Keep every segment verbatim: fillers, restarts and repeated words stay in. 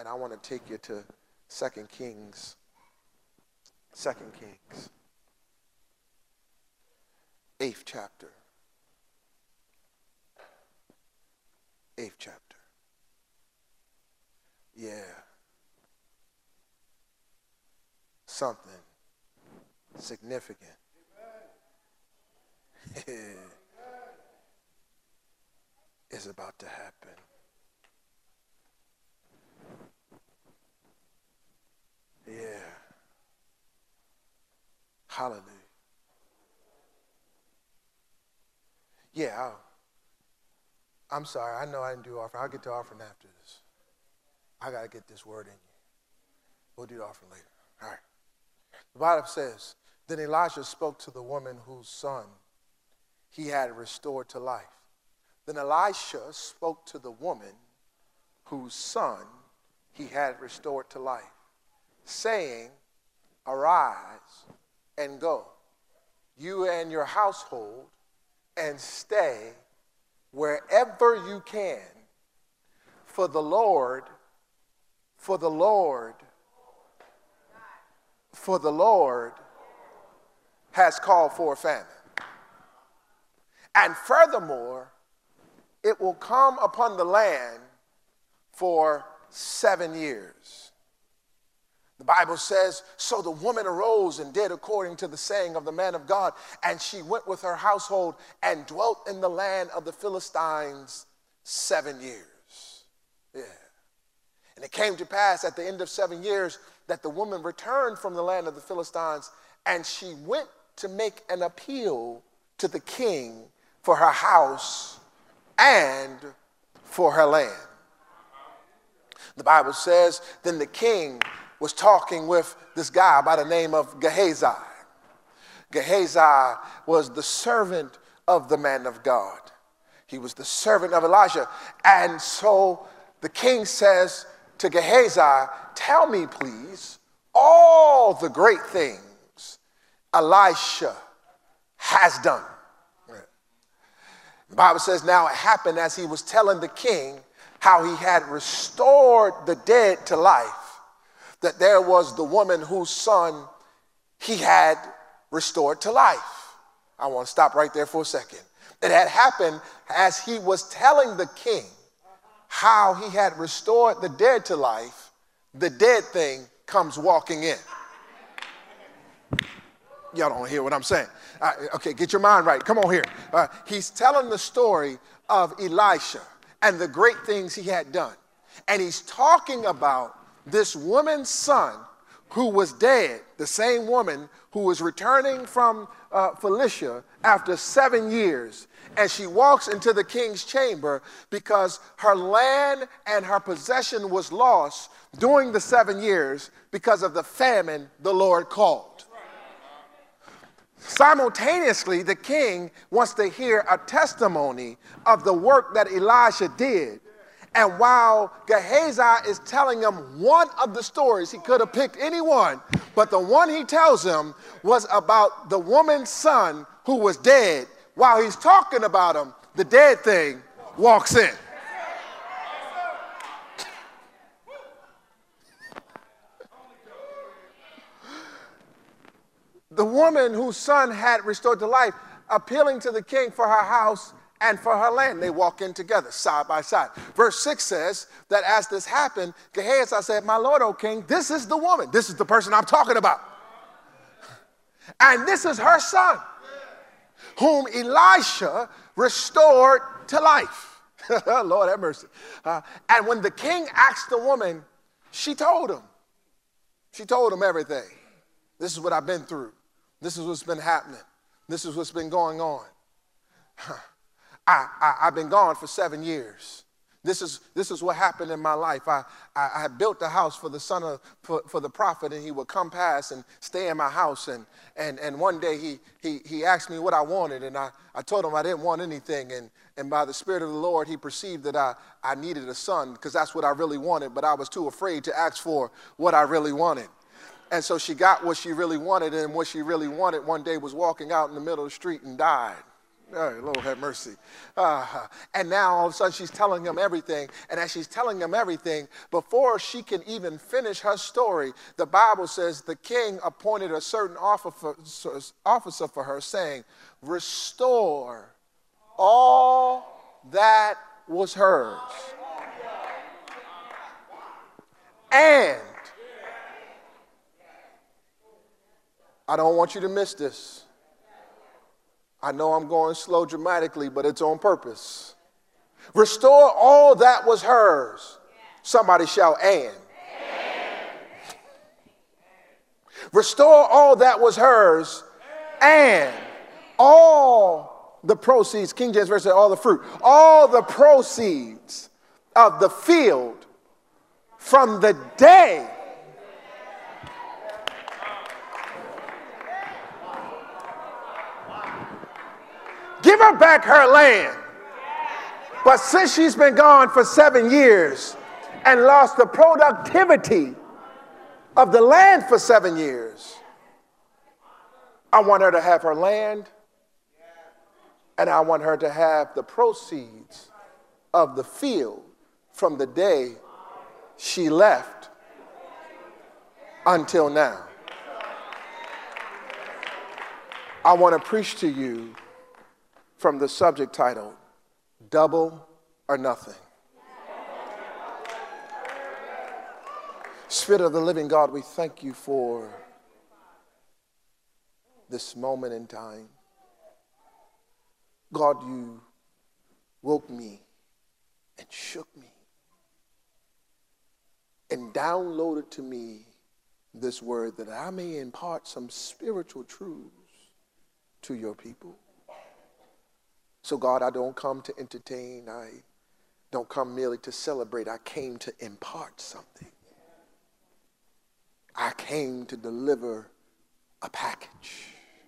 And I want to take you to Second Kings. Second Kings. Eighth chapter. Eighth chapter. Yeah. Something significant is about to happen. Yeah. Hallelujah. Yeah, I'll, I'm sorry. I know I didn't do offering. I'll get to offering after this. I got to get this word in you. We'll do the offering later. All right. The Bible says, then Elijah spoke to the woman whose son he had restored to life. Then Elisha spoke to the woman whose son he had restored to life, saying, arise and go, you and your household, and stay wherever you can, for the Lord, for the Lord, for the Lord has called for a famine. And furthermore, it will come upon the land for seven years. The Bible says, so the woman arose and did according to the saying of the man of God, and she went with her household and dwelt in the land of the Philistines seven years. Yeah. And it came to pass at the end of seven years that the woman returned from the land of the Philistines, and she went to make an appeal to the king for her house and for her land. The Bible says, then the king was talking with this guy by the name of Gehazi. Gehazi was the servant of the man of God. He was the servant of Elijah. And so the king says to Gehazi, tell me, please, all the great things Elisha has done. The Bible says, now it happened as he was telling the king how he had restored the dead to life, that there was the woman whose son he had restored to life. I want to stop right there for a second. It had happened as he was telling the king how he had restored the dead to life, the dead thing comes walking in. Y'all don't hear what I'm saying. Uh, okay, get your mind right. Come on here. Uh, he's telling the story of Elisha and the great things he had done. And he's talking about this woman's son who was dead, the same woman who was returning from uh, Philistia after seven years. And she walks into the king's chamber because her land and her possession was lost during the seven years because of the famine the Lord called. Simultaneously, the king wants to hear a testimony of the work that Elisha did. And while Gehazi is telling him one of the stories, he could have picked any one, but the one he tells him was about the woman's son who was dead. While he's talking about him, the dead thing walks in. The woman whose son had restored to life, appealing to the king for her house and for her land. They walk in together, side by side. Verse six says that as this happened, Gehazi said, my lord, O king, this is the woman. This is the person I'm talking about. And this is her son, whom Elisha restored to life. Lord have mercy. Uh, and when the king asked the woman, she told him. She told him everything. This is what I've been through. This is what's been happening. This is what's been going on. I, I, I've been gone for seven years. This is, this is what happened in my life. I, I, I had built a house for the son of, for, for the prophet, and he would come past and stay in my house. And, and, and one day he, he, he asked me what I wanted, and I, I told him I didn't want anything. And, and by the Spirit of the Lord, he perceived that I, I needed a son because that's what I really wanted, but I was too afraid to ask for what I really wanted. And so she got what she really wanted, and what she really wanted one day was walking out in the middle of the street and died. Oh, Lord have mercy. Uh, and now all of a sudden she's telling him everything. And as she's telling him everything, before she can even finish her story, the Bible says the king appointed a certain officer for her, saying, restore all that was hers. And I don't want you to miss this. I know I'm going slow dramatically, but it's on purpose. Restore all that was hers. Somebody shout, and. Restore all that was hers, and all the proceeds, King James Version said all the fruit, all the proceeds of the field from the day give her back her land. But since she's been gone for seven years and lost the productivity of the land for seven years, I want her to have her land, and I want her to have the proceeds of the field from the day she left until now. I want to preach to you from the subject title, Double or Nothing. Spirit of the living God, we thank you for this moment in time. God, you woke me and shook me and downloaded to me this word that I may impart some spiritual truths to your people. So God, I don't come to entertain. I don't come merely to celebrate. I came to impart something. I came to deliver a package.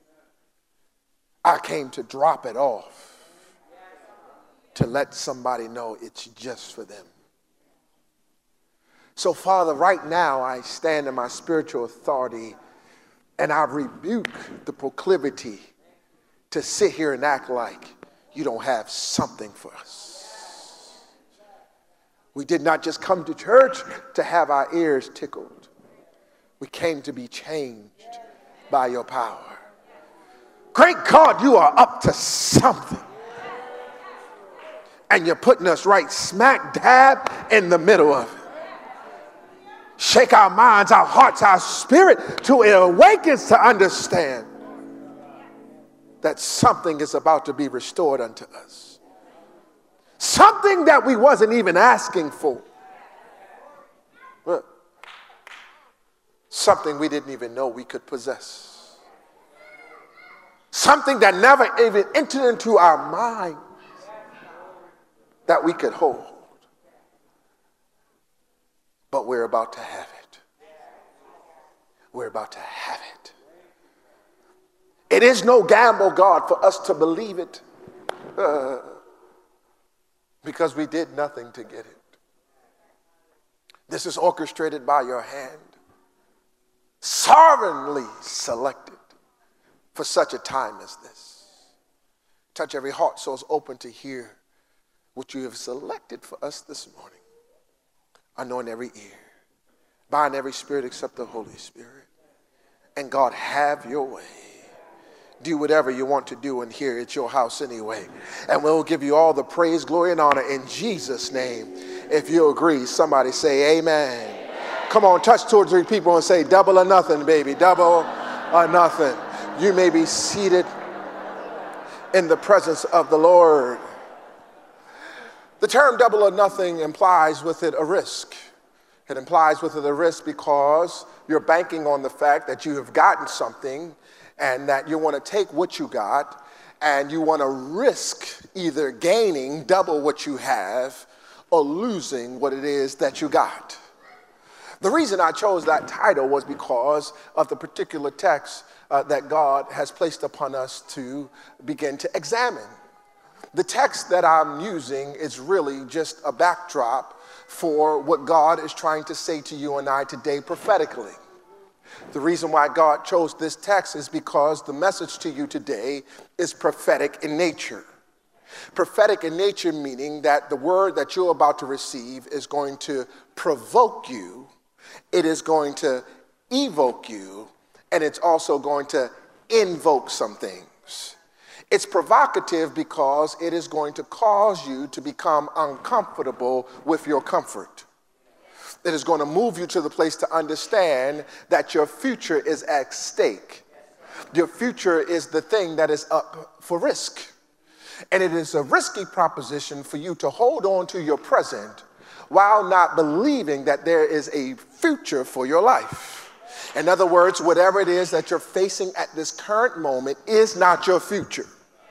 I came to drop it off to let somebody know it's just for them. So Father, right now I stand in my spiritual authority and I rebuke the proclivity to sit here and act like you don't have something for us. We did not just come to church to have our ears tickled. We came to be changed by your power. Great God, you are up to something. And you're putting us right smack dab in the middle of it. Shake our minds, our hearts, our spirit to it awakens to understand that something is about to be restored unto us. Something that we wasn't even asking for. But something we didn't even know we could possess. Something that never even entered into our mind that we could hold. But we're about to have it. We're about to have it. It is no gamble, God, for us to believe it uh, because we did nothing to get it. This is orchestrated by your hand, sovereignly selected for such a time as this. Touch every heart so it's open to hear what you have selected for us this morning. Anoint every ear, bind every spirit except the Holy Spirit. And God, have your way. Do whatever you want to do in here. It's your house anyway. And we'll give you all the praise, glory, and honor in Jesus' name. If you agree, somebody say amen. Amen. Come on, touch two or three people and say double or nothing, baby. Double or nothing. You may be seated in the presence of the Lord. The term double or nothing implies with it a risk. It implies with it a risk because you're banking on the fact that you have gotten something and that you want to take what you got and you want to risk either gaining double what you have or losing what it is that you got. The reason I chose that title was because of the particular text uh, that God has placed upon us to begin to examine. The text that I'm using is really just a backdrop for what God is trying to say to you and I today prophetically. The reason why God chose this text is because the message to you today is prophetic in nature. Prophetic in nature meaning that the word that you're about to receive is going to provoke you, it is going to evoke you, and it's also going to invoke some things. It's provocative because it is going to cause you to become uncomfortable with your comfort. It is going to move you to the place to understand that your future is at stake. Your future is the thing that is up for risk. And it is a risky proposition for you to hold on to your present while not believing that there is a future for your life. In other words, whatever it is that you're facing at this current moment is not your future.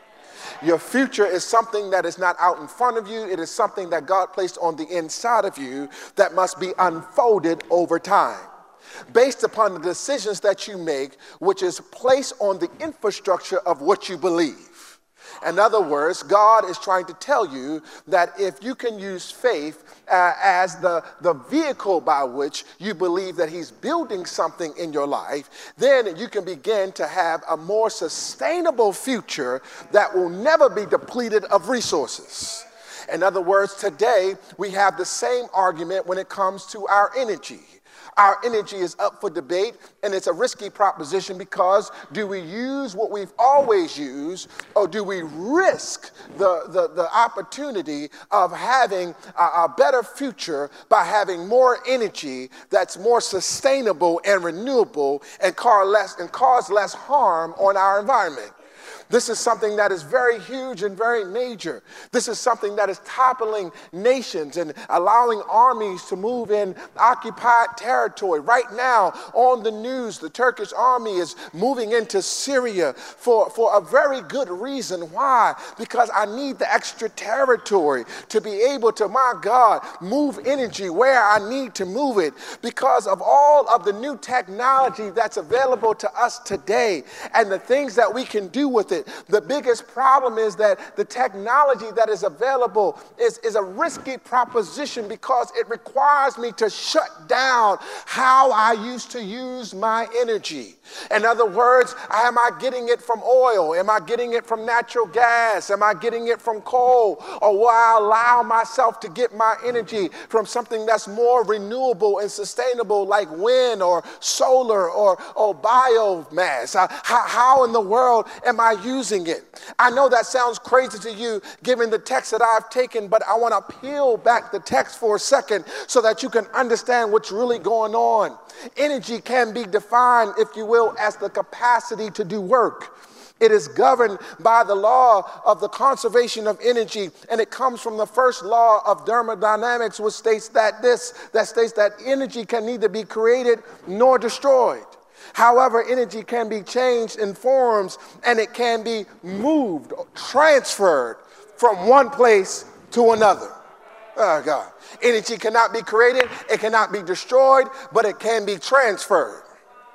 Your future is something that is not out in front of you. It is something that God placed on the inside of you that must be unfolded over time, based upon the decisions that you make, which is placed on the infrastructure of what you believe. In other words, God is trying to tell you that if you can use faith uh, as the, the vehicle by which you believe that he's building something in your life, then you can begin to have a more sustainable future that will never be depleted of resources. In other words, today we have the same argument when it comes to our energy. Our energy is up for debate, and it's a risky proposition because do we use what we've always used, or do we risk the, the, the opportunity of having a, a better future by having more energy that's more sustainable and renewable and cause less, and cause less harm on our environment? This is something that is very huge and very major. This is something that is toppling nations and allowing armies to move in occupied territory. Right now on the news, the Turkish army is moving into Syria for, for a very good reason. Why? Because I need the extra territory to be able to, my God, move energy where I need to move it because of all of the new technology that's available to us today and the things that we can do with it. The biggest problem is that the technology that is available is, is a risky proposition because it requires me to shut down how I used to use my energy. In other words, am I getting it from oil? Am I getting it from natural gas? Am I getting it from coal? Or will I allow myself to get my energy from something that's more renewable and sustainable like wind or solar or, or biomass? How, how in the world am I using it? I know that sounds crazy to you given the text that I've taken, but I want to peel back the text for a second so that you can understand what's really going on. Energy can be defined, if you will, as the capacity to do work. It is governed by the law of the conservation of energy, and it comes from the first law of thermodynamics, which states that this, that states that energy can neither be created nor destroyed. However, energy can be changed in forms, and it can be moved, transferred from one place to another. Oh, God. Energy cannot be created, it cannot be destroyed, but it can be transferred.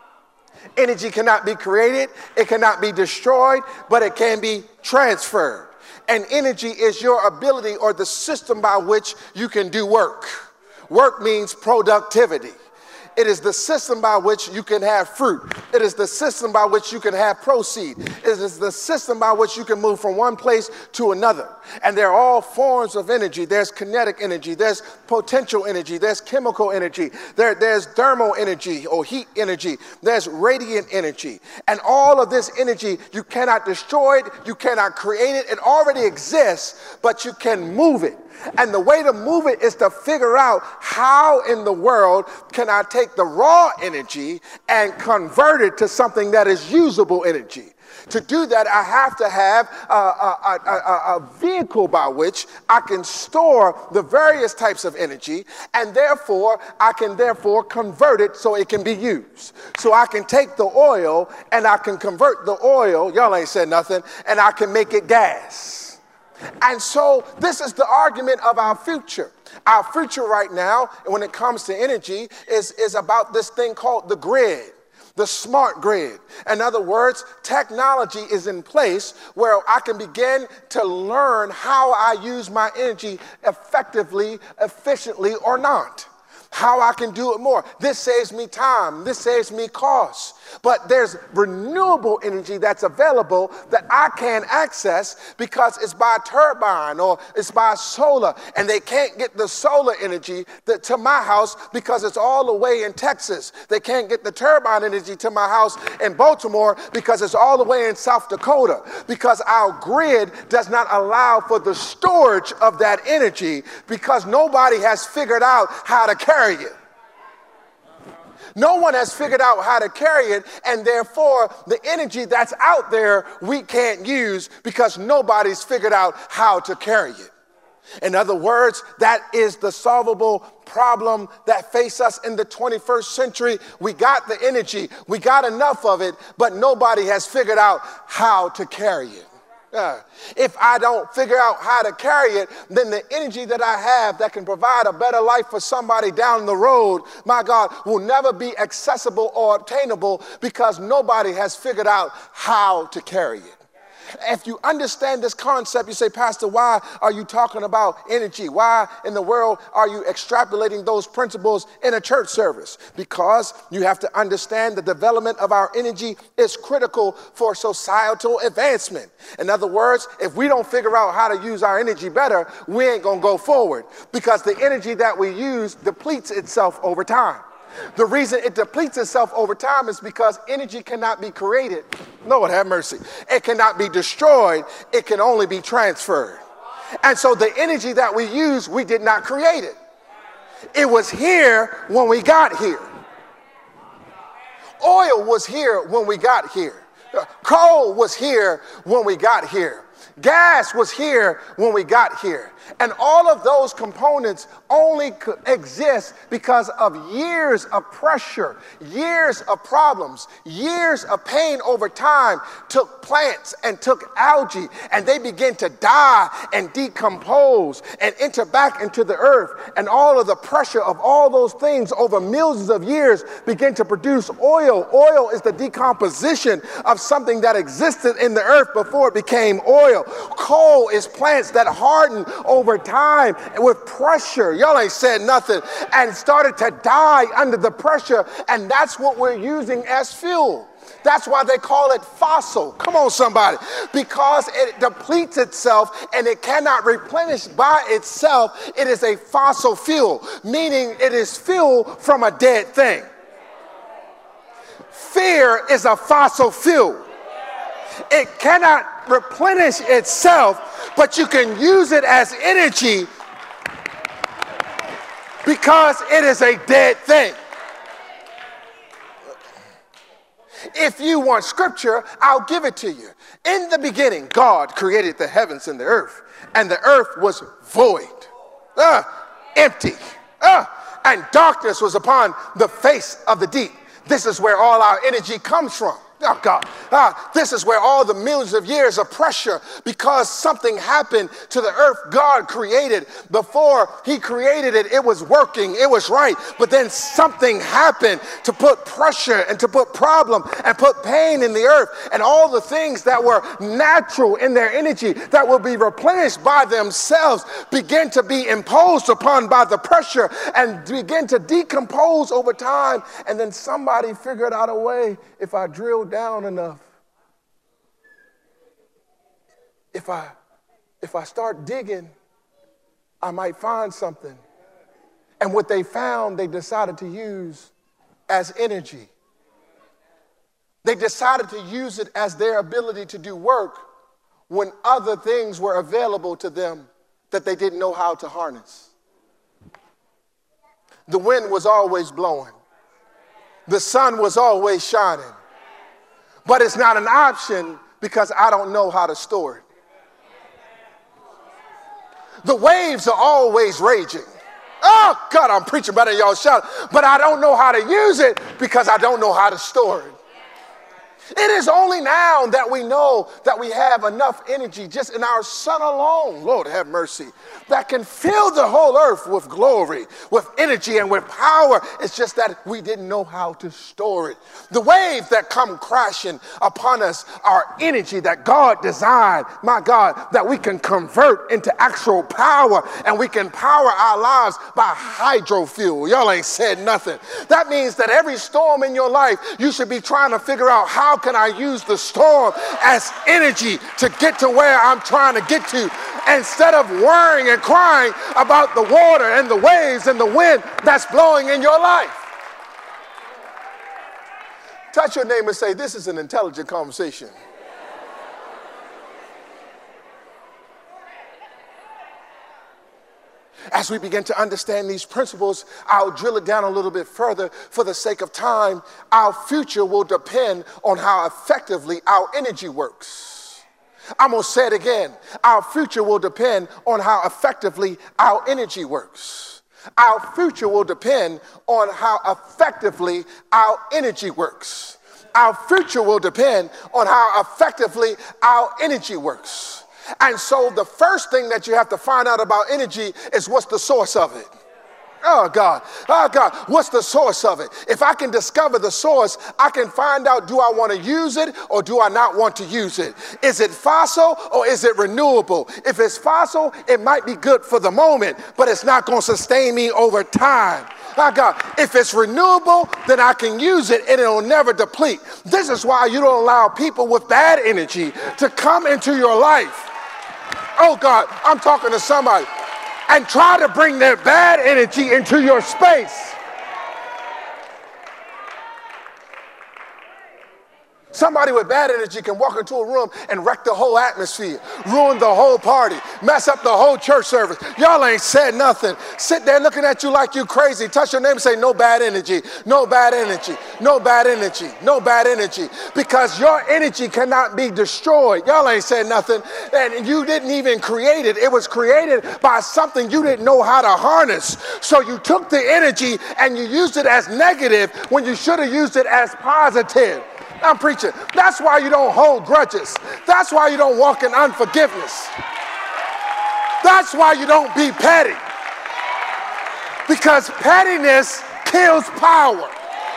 Energy cannot be created, it cannot be destroyed, but it can be transferred. And energy is your ability or the system by which you can do work. Work means productivity. It is the system by which you can have fruit. It is the system by which you can have proceed. It is the system by which you can move from one place to another. And they're all forms of energy. There's kinetic energy. There's potential energy. There's chemical energy. There, there's thermal energy or heat energy. There's radiant energy. And all of this energy, you cannot destroy it. You cannot create it. It already exists, but you can move it. And the way to move it is to figure out how in the world can I take the raw energy and convert it to something that is usable energy. To do that, I have to have a, a, a, a vehicle by which I can store the various types of energy, and therefore I can therefore convert it so it can be used. So I can take the oil and I can convert the oil, y'all ain't said nothing, and I can make it gas. And so this is the argument of our future. Our future right now, when it comes to energy, is, is about this thing called the grid, the smart grid. In other words, technology is in place where I can begin to learn how I use my energy effectively, efficiently, or not. how I can do it more. This saves me time. This saves me costs. But there's renewable energy that's available that I can't access because it's by turbine or it's by solar. And they can't get the solar energy that, to my house because it's all the way in Texas. They can't get the turbine energy to my house in Baltimore because it's all the way in South Dakota. Because our grid does not allow for the storage of that energy because nobody has figured out how to carry it. No one has figured out how to carry it, and therefore the energy that's out there we can't use because nobody's figured out how to carry it. In other words, that is the solvable problem that faces us in the twenty-first century. We got the energy, we got enough of it, but nobody has figured out how to carry it. Uh, if I don't figure out how to carry it, then the energy that I have that can provide a better life for somebody down the road, my God, will never be accessible or obtainable because nobody has figured out how to carry it. If you understand this concept, you say, Pastor, why are you talking about energy? Why in the world are you extrapolating those principles in a church service? Because you have to understand the development of our energy is critical for societal advancement. In other words, if we don't figure out how to use our energy better, we ain't going to go forward because the energy that we use depletes itself over time. The reason it depletes itself over time is because energy cannot be created. Lord have mercy. It cannot be destroyed. It can only be transferred. And so the energy that we use, we did not create it. It was here when we got here. Oil was here when we got here. Coal was here when we got here. Gas was here when we got here. And all of those components only exist because of years of pressure, years of problems, years of pain over time took plants and took algae, and they begin to die and decompose and enter back into the earth. And all of the pressure of all those things over millions of years begin to produce oil. Oil is the decomposition of something that existed in the earth before it became oil. Coal is plants that harden over time with pressure. Y'all ain't said nothing. And started to die under the pressure. And that's what we're using as fuel. That's why they call it fossil. Come on, somebody. Because it depletes itself and it cannot replenish by itself. It is a fossil fuel, meaning it is fuel from a dead thing. Fear is a fossil fuel. It cannot replenish itself, but you can use it as energy because it is a dead thing. If you want scripture, I'll give it to you. In the beginning, God created the heavens and the earth, and the earth was void, uh, empty, uh, and darkness was upon the face of the deep. This is where all our energy comes from. Oh, God. Ah, this is where all the millions of years of pressure, because something happened to the earth God created. Before he created it, it was working, it was right. But then something happened to put pressure and to put problem and put pain in the earth. And all the things that were natural in their energy that will be replenished by themselves begin to be imposed upon by the pressure and begin to decompose over time. And then somebody figured out a way, if I drill down enough, if I if I start digging, I might find something. And what they found, they decided to use as energy. They decided to use it as their ability to do work when other things were available to them that they didn't know how to harness. The wind was always blowing. The sun was always shining. But it's not an option because I don't know how to store it. The waves are always raging. Oh, God, I'm preaching better than y'all shout. But I don't know how to use it because I don't know how to store it. It is only now that we know that we have enough energy just in our sun alone, Lord have mercy, that can fill the whole earth with glory, with energy, and with power. It's just that we didn't know how to store it. The waves that come crashing upon us are energy that God designed, my God, that we can convert into actual power, and we can power our lives by hydrofuel. Y'all ain't said nothing. That means that every storm in your life, you should be trying to figure out, how can I use the storm as energy to get to where I'm trying to get to, instead of worrying and crying about the water and the waves and the wind that's blowing in your life. Touch your neighbor and say, this is an intelligent conversation. As we begin to understand these principles, I'll drill it down a little bit further for the sake of time. Our future will depend on how effectively our energy works. I'm going to say it again. Our future will depend on how effectively our energy works. Our future will depend on how effectively our energy works. Our future will depend on how effectively our energy works. And so the first thing that you have to find out about energy is, what's the source of it? Oh, God. Oh, God. What's the source of it? If I can discover the source, I can find out, do I want to use it or do I not want to use it? Is it fossil or is it renewable? If it's fossil, it might be good for the moment, but it's not going to sustain me over time. Oh, God. If it's renewable, then I can use it and it'll never deplete. This is why you don't allow people with bad energy to come into your life. Oh, God, I'm talking to somebody. And try to bring their bad energy into your space. Somebody with bad energy can walk into a room and wreck the whole atmosphere, ruin the whole party, mess up the whole church service. Y'all ain't said nothing. Sit there looking at you like you crazy. Touch your neighbor and say, no bad energy, no bad energy, no bad energy, no bad energy. Because your energy cannot be destroyed. Y'all ain't said nothing. And you didn't even create it. It was created by something you didn't know how to harness. So you took the energy and you used it as negative when you should have used it as positive. I'm preaching. That's why you don't hold grudges. That's why you don't walk in unforgiveness. That's why you don't be petty. Because pettiness kills power.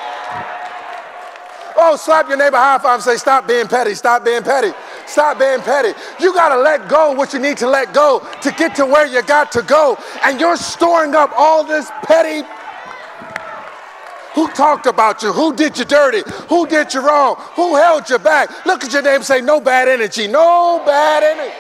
Oh, slap your neighbor high five and say, stop being petty, stop being petty, stop being petty. You got to let go what you need to let go to get to where you got to go. And you're storing up all this petty. Who talked about you? Who did you dirty? Who did you wrong? Who held you back? Look at your neighbor and say, no bad energy, no bad energy.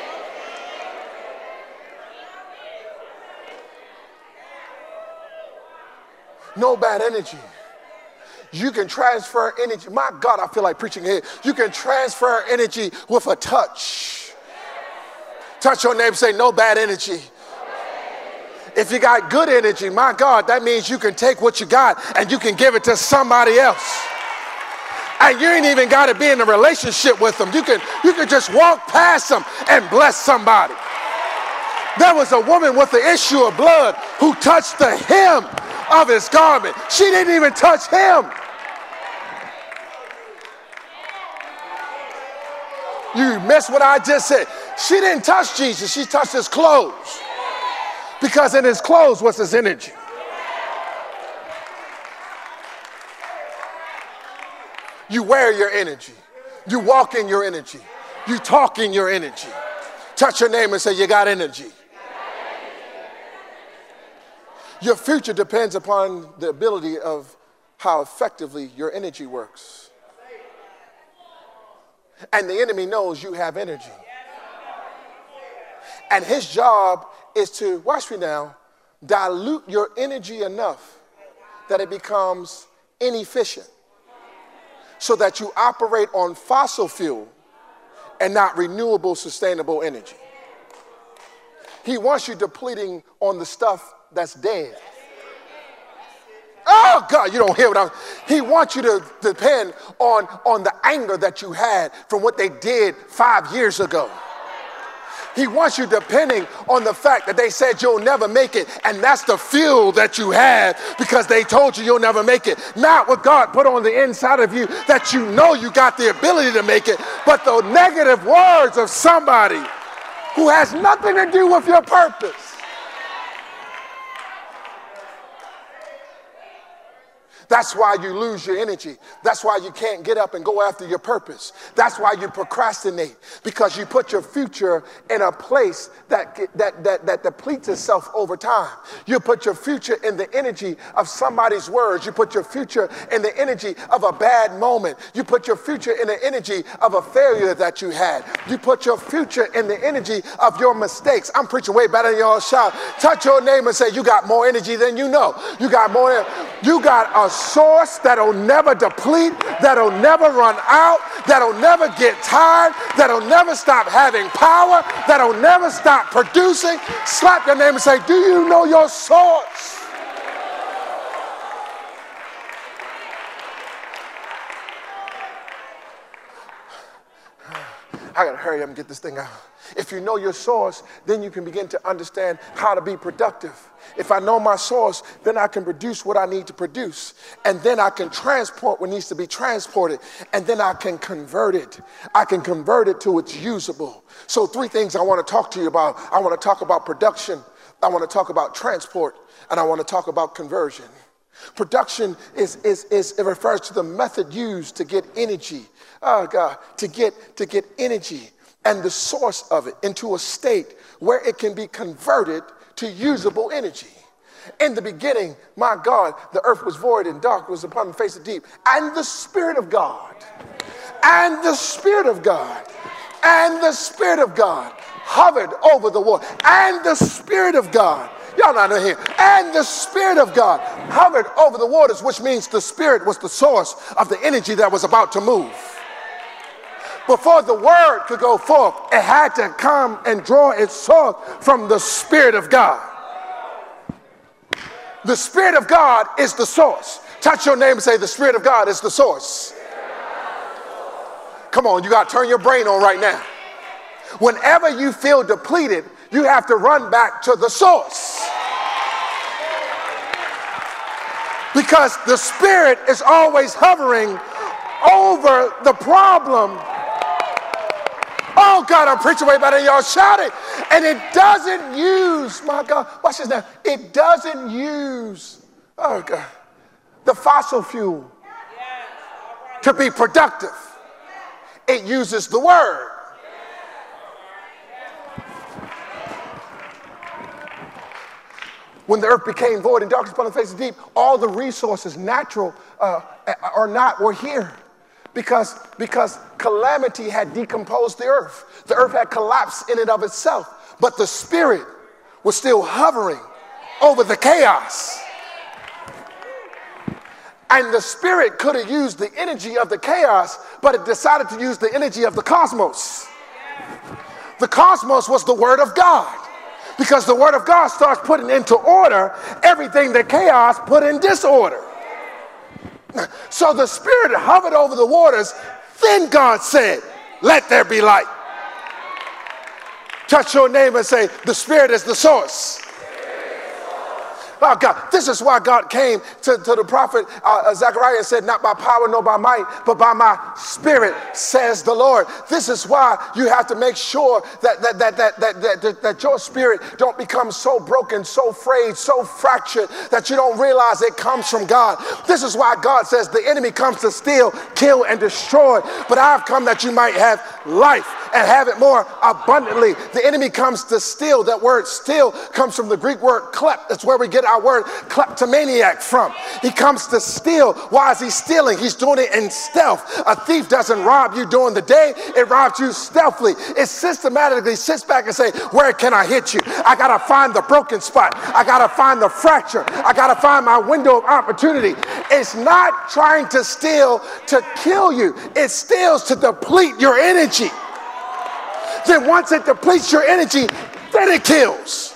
No bad energy. You can transfer energy. My God, I feel like preaching here. You can transfer energy with a touch. Touch your neighbor and say, no bad energy. If you got good energy, my God, that means you can take what you got and you can give it to somebody else. And you ain't even got to be in a relationship with them. You can, you can just walk past them and bless somebody. There was a woman with the issue of blood who touched the hem of his garment. She didn't even touch him. You missed what I just said. She didn't touch Jesus. She touched his clothes. Because in his clothes was his energy. You wear your energy. You walk in your energy. You talk in your energy. Touch your neighbor and say, you got energy. Your future depends upon the ability of how effectively your energy works. And the enemy knows you have energy. And his job is to, watch me now, dilute your energy enough that it becomes inefficient so that you operate on fossil fuel and not renewable, sustainable energy. He wants you depleting on the stuff that's dead. Oh, God, you don't hear what I'm... He wants you to depend on, on the anger that you had from what they did five years ago. He wants you depending on the fact that they said you'll never make it, and that's the fuel that you have because they told you you'll never make it. Not what God put on the inside of you that you know you got the ability to make it, but the negative words of somebody who has nothing to do with your purpose. That's why you lose your energy. That's why you can't get up and go after your purpose. That's why you procrastinate, because you put your future in a place that, that, that, that depletes itself over time. You put your future in the energy of somebody's words. You put your future in the energy of a bad moment. You put your future in the energy of a failure that you had. You put your future in the energy of your mistakes. I'm preaching way better than y'all. Shout. Touch your neighbor and say, you got more energy than you know. You got more. You got a source that'll never deplete, that'll never run out, that'll never get tired, that'll never stop having power, that'll never stop producing. Slap your neighbor and say, do you know your source? I gotta hurry up and get this thing out. If you know your source, then you can begin to understand how to be productive. If I know my source, then I can produce what I need to produce. And then I can transport what needs to be transported. And then I can convert it. I can convert it to it's usable. So three things I want to talk to you about. I want to talk about production. I want to talk about transport. And I want to talk about conversion. Production is, is, is it refers to the method used to get energy. Oh God, to get, to get energy and the source of it into a state where it can be converted to usable energy. In the beginning, my God, the earth was void and dark was upon the face of the deep. And the Spirit of God, and the Spirit of God, and the Spirit of God hovered over the water. And the Spirit of God, y'all not in here, and the Spirit of God hovered over the waters, which means the Spirit was the source of the energy that was about to move. Before the word could go forth, it had to come and draw its source from the Spirit of God. The Spirit of God is the source. Touch your neighbor and say, the Spirit of God is the source. Come on, you got to turn your brain on right now. Whenever you feel depleted, you have to run back to the source. Because the Spirit is always hovering over the problem. Oh God, I'm preaching way better than y'all. Shout it. And it doesn't use, my God, watch this now. It doesn't use, oh God, the fossil fuel to be productive. It uses the word. When the earth became void and darkness upon the face of the deep, all the resources, natural uh, or not, were here. Because, because calamity had decomposed the earth. The earth had collapsed in and of itself. But the Spirit was still hovering over the chaos. And the Spirit could have used the energy of the chaos, but it decided to use the energy of the cosmos. The cosmos was the Word of God. Because the Word of God starts putting into order everything that chaos put in disorder. So the Spirit hovered over the waters. Then God said, let there be light. Touch your neighbor and say, the Spirit is the source. Oh God, this is why God came to, to the prophet uh, Zechariah and said, not by power nor by might, but by my Spirit, says the Lord. This is why you have to make sure that that that that that that, that, that your spirit don't become so broken, so frayed, so fractured that you don't realize it comes from God. This is why God says the enemy comes to steal, kill, and destroy, but I've come that you might have life and have it more abundantly. The enemy comes to steal. That word steal comes from the Greek word klep. That's where we get our word kleptomaniac from. He comes to steal. Why is he stealing? He's doing it in stealth. A thief doesn't rob you during the day. It robs you stealthily. It systematically sits back and say, where can I hit you? I got to find the broken spot. I got to find the fracture. I got to find my window of opportunity. It's not trying to steal to kill you. It steals to deplete your energy. Then once it depletes your energy, then it kills.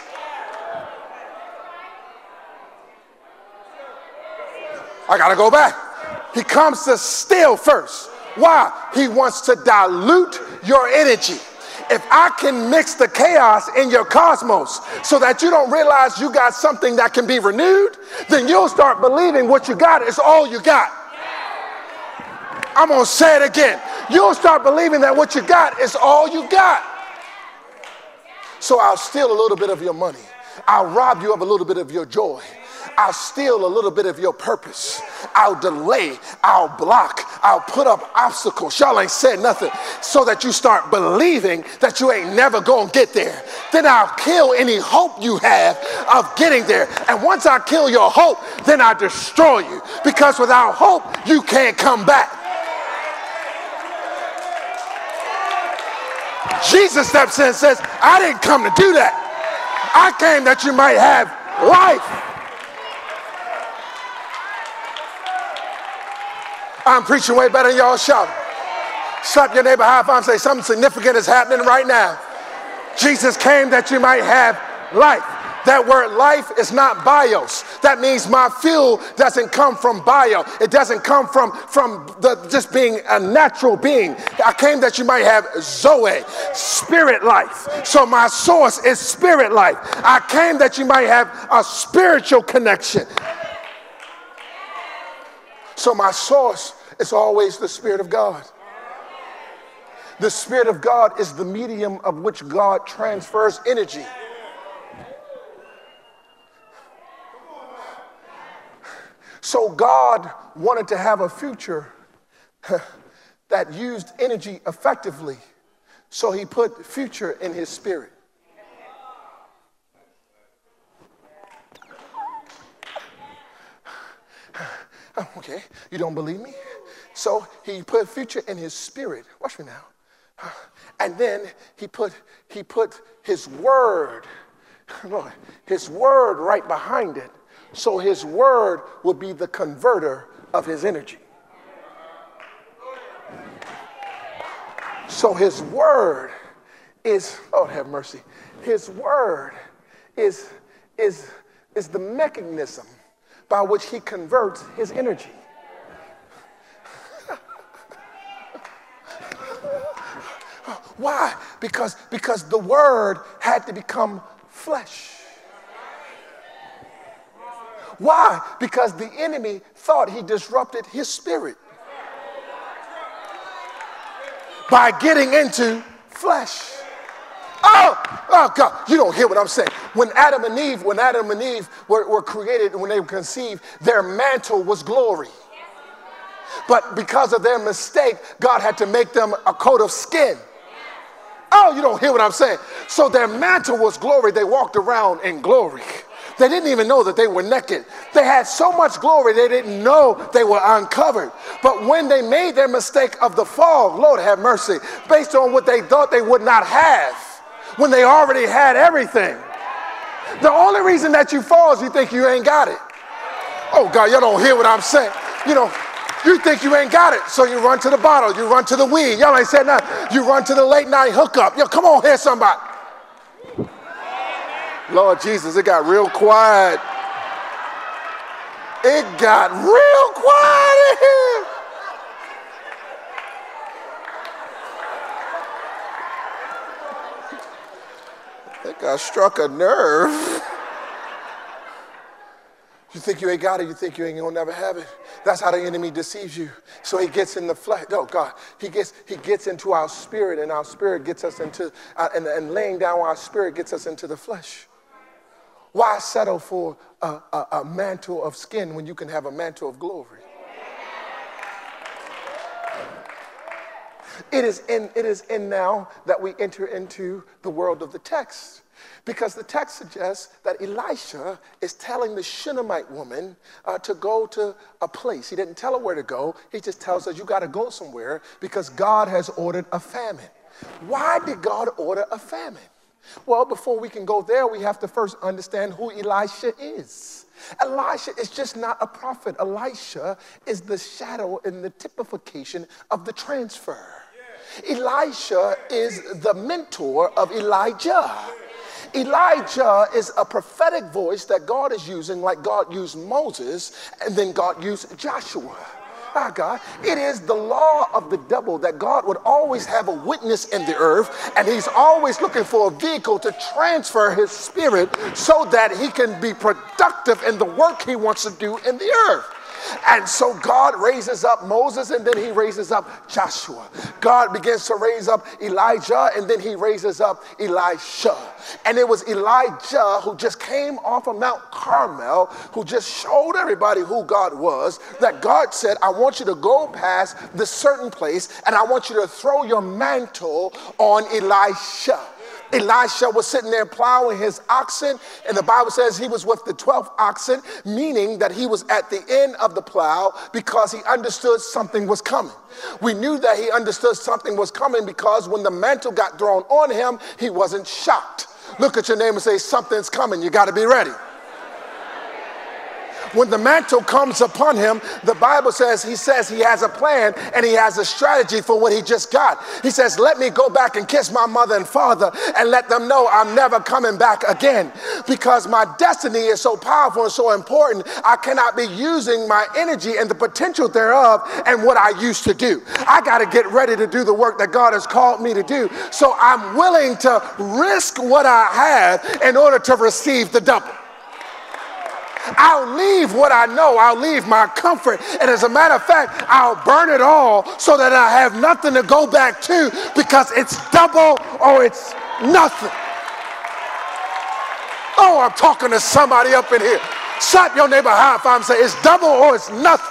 I gotta go back. He comes to steal first. Why? He wants to dilute your energy. If I can mix the chaos in your cosmos so that you don't realize you got something that can be renewed, then you'll start believing what you got is all you got. I'm going to say it again. You'll start believing that what you got is all you got. So I'll steal a little bit of your money. I'll rob you of a little bit of your joy. I'll steal a little bit of your purpose. I'll delay. I'll block. I'll put up obstacles. Y'all ain't said nothing. So that you start believing that you ain't never gonna get there. Then I'll kill any hope you have of getting there. And once I kill your hope, then I destroy you. Because without hope, you can't come back. Jesus steps in and says, I didn't come to do that. I came that you might have life. I'm preaching way better than y'all shout. Slap your neighbor high five and say something significant is happening right now. Jesus came that you might have life. That word life is not bios. That means my fuel doesn't come from bio. It doesn't come from, from the, just being a natural being. I came that you might have Zoe, spirit life. So my source is spirit life. I came that you might have a spiritual connection. So my source is always the Spirit of God. The Spirit of God is the medium of which God transfers energy. So God wanted to have a future that used energy effectively. So he put future in his spirit. Okay, you don't believe me? So he put future in his spirit. Watch me now. And then he put he put his word, Lord, his word right behind it. So his word will be the converter of his energy. So his word is, Lord have mercy, his word is, is, is the mechanism by which he converts his energy. Why? Because, because the word had to become flesh. Why? Because the enemy thought he disrupted his spirit by getting into flesh. Oh, oh God, you don't hear what I'm saying. When Adam and Eve, when Adam and Eve were, were created and when they were conceived, their mantle was glory. But because of their mistake, God had to make them a coat of skin. Oh, you don't hear what I'm saying. So their mantle was glory. They walked around in glory. They didn't even know that they were naked. They had so much glory, they didn't know they were uncovered. But when they made their mistake of the fall, Lord have mercy, based on what they thought they would not have, when they already had everything. The only reason that you fall is you think you ain't got it. Oh God, y'all don't hear what I'm saying. You know, you think you ain't got it, so you run to the bottle, you run to the weed. Y'all ain't said nothing. You run to the late night hookup. Yo, come on here, somebody. Lord Jesus, it got real quiet. It got real quiet in here. I think I struck a nerve. You think you ain't got it, you think you ain't gonna never have it. That's how the enemy deceives you. So he gets in the flesh. Oh God, he gets he gets into our spirit, and our spirit gets us into, uh, and, and laying down our spirit gets us into the flesh. Why settle for a, a, a mantle of skin when you can have a mantle of glory? It is in, it is in now that we enter into the world of the text. Because the text suggests that Elisha is telling the Shunammite woman uh, to go to a place. He didn't tell her where to go. He just tells her, you got to go somewhere because God has ordered a famine. Why did God order a famine? Well, before we can go there, we have to first understand who Elisha is. Elisha is just not a prophet. Elisha is the shadow and the typification of the transfer. Yeah. Elisha is the mentor of Elijah. Elijah is a prophetic voice that God is using like God used Moses and then God used Joshua. My God, it is the law of the devil that God would always have a witness in the earth, and he's always looking for a vehicle to transfer his spirit so that he can be productive in the work he wants to do in the earth. And so God raises up Moses, and then he raises up Joshua. God begins to raise up Elijah, and then he raises up Elisha. And it was Elijah who just came off of Mount Carmel, who just showed everybody who God was, that God said, I want you to go past this certain place, and I want you to throw your mantle on Elisha. Elisha was sitting there plowing his oxen, and the Bible says he was with the twelfth oxen, meaning that he was at the end of the plow because he understood something was coming. We knew that he understood something was coming because when the mantle got thrown on him, he wasn't shocked. Look at your neighbor and say, something's coming. You got to be ready. When the mantle comes upon him, the Bible says he says he has a plan and he has a strategy for what he just got. He says, let me go back and kiss my mother and father and let them know I'm never coming back again, because my destiny is so powerful and so important. I cannot be using my energy and the potential thereof and what I used to do. I got to get ready to do the work that God has called me to do. So I'm willing to risk what I have in order to receive the double. I'll leave what I know. I'll leave my comfort. And as a matter of fact, I'll burn it all so that I have nothing to go back to, because it's double or it's nothing. Oh, I'm talking to somebody up in here. Slap your neighbor high five and say, it's double or it's nothing.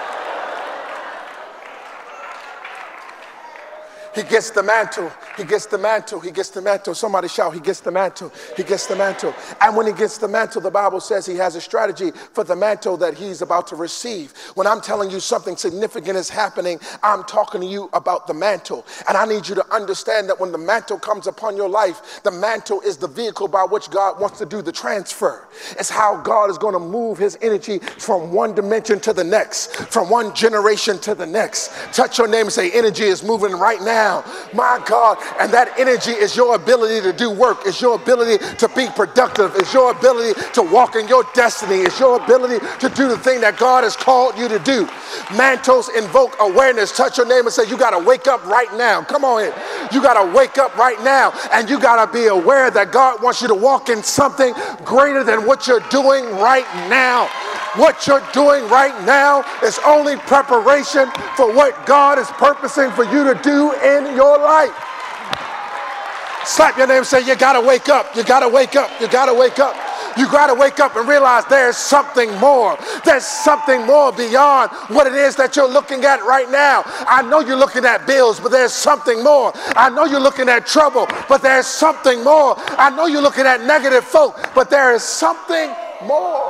He gets the mantle. He gets the mantle. He gets the mantle. Somebody shout, he gets the mantle. He gets the mantle. And when he gets the mantle, the Bible says he has a strategy for the mantle that he's about to receive. When I'm telling you something significant is happening, I'm talking to you about the mantle. And I need you to understand that when the mantle comes upon your life, the mantle is the vehicle by which God wants to do the transfer. It's how God is going to move his energy from one dimension to the next, from one generation to the next. Touch your name and say, energy is moving right now. My God, and that energy is your ability to do work. It's your ability to be productive. It's your ability to walk in your destiny. It's your ability to do the thing that God has called you to do. Mantles invoke awareness. Touch your neighbor and say, you got to wake up right now. Come on in. You got to wake up right now, and you got to be aware that God wants you to walk in something greater than what you're doing right now. What you're doing right now is only preparation for what God is purposing for you to do in your life. Slap your neighbor and say, you got to wake up. You got to wake up. You got to wake up. You got to wake up and realize there's something more. There's something more beyond what it is that you're looking at right now. I know you're looking at bills, but there's something more. I know you're looking at trouble, but there's something more. I know you're looking at negative folk, but there is something more.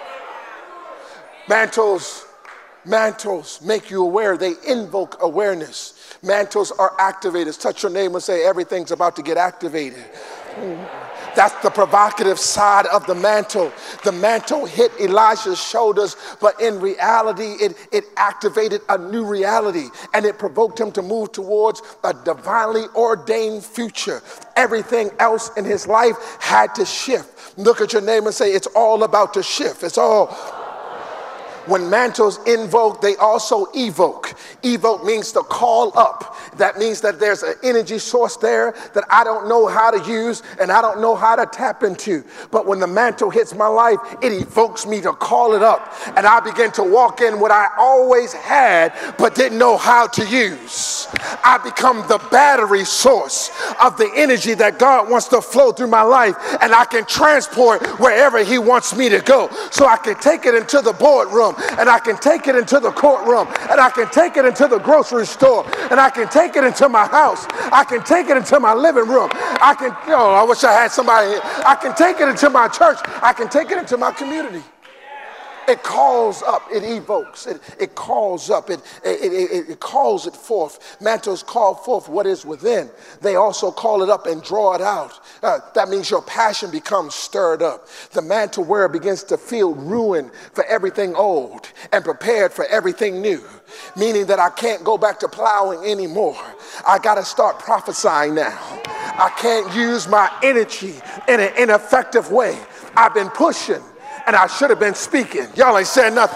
Mantles, mantles make you aware. They invoke awareness. Mantles are activators. Touch your neighbor and say, everything's about to get activated. That's the provocative side of the mantle. The mantle hit Elisha's shoulders, but in reality, it, it activated a new reality, and it provoked him to move towards a divinely ordained future. Everything else in his life had to shift. Look at your neighbor and say, it's all about to shift. It's all... When mantles invoke, they also evoke. Evoke means to call up. That means that there's an energy source there that I don't know how to use and I don't know how to tap into. But when the mantle hits my life, it evokes me to call it up. And I begin to walk in what I always had but didn't know how to use. I become the battery source of the energy that God wants to flow through my life. And I can transport wherever he wants me to go. So I can take it into the boardroom. And I can take it into the courtroom, and I can take it into the grocery store, and I can take it into my house. I can take it into my living room. I can, oh, I wish I had somebody here. I can take it into my church. I can take it into my community. It calls up, it evokes, it, it calls up, it, it, it, it calls it forth. Mantles call forth what is within. They also call it up and draw it out. Uh, that means your passion becomes stirred up. The mantle wearer begins to feel ruined for everything old and prepared for everything new. Meaning that I can't go back to plowing anymore. I got to start prophesying now. I can't use my energy in an ineffective way. I've been pushing, and I should have been speaking. Y'all ain't saying nothing.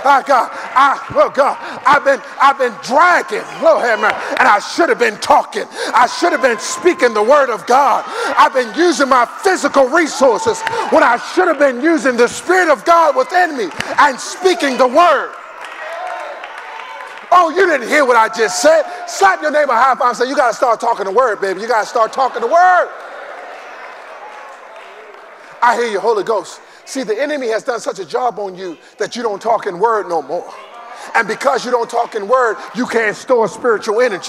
Oh God, I, oh God, I've been, I've been dragging, Lord have mercy, and I should have been talking. I should have been speaking the word of God. I've been using my physical resources when I should have been using the Spirit of God within me and speaking the word. Oh, you didn't hear what I just said. Slap your neighbor high five and say, you got to start talking the word, baby. You got to start talking the word. I hear you, Holy Ghost. See, the enemy has done such a job on you that you don't talk in word no more. And because you don't talk in word, you can't store spiritual energy.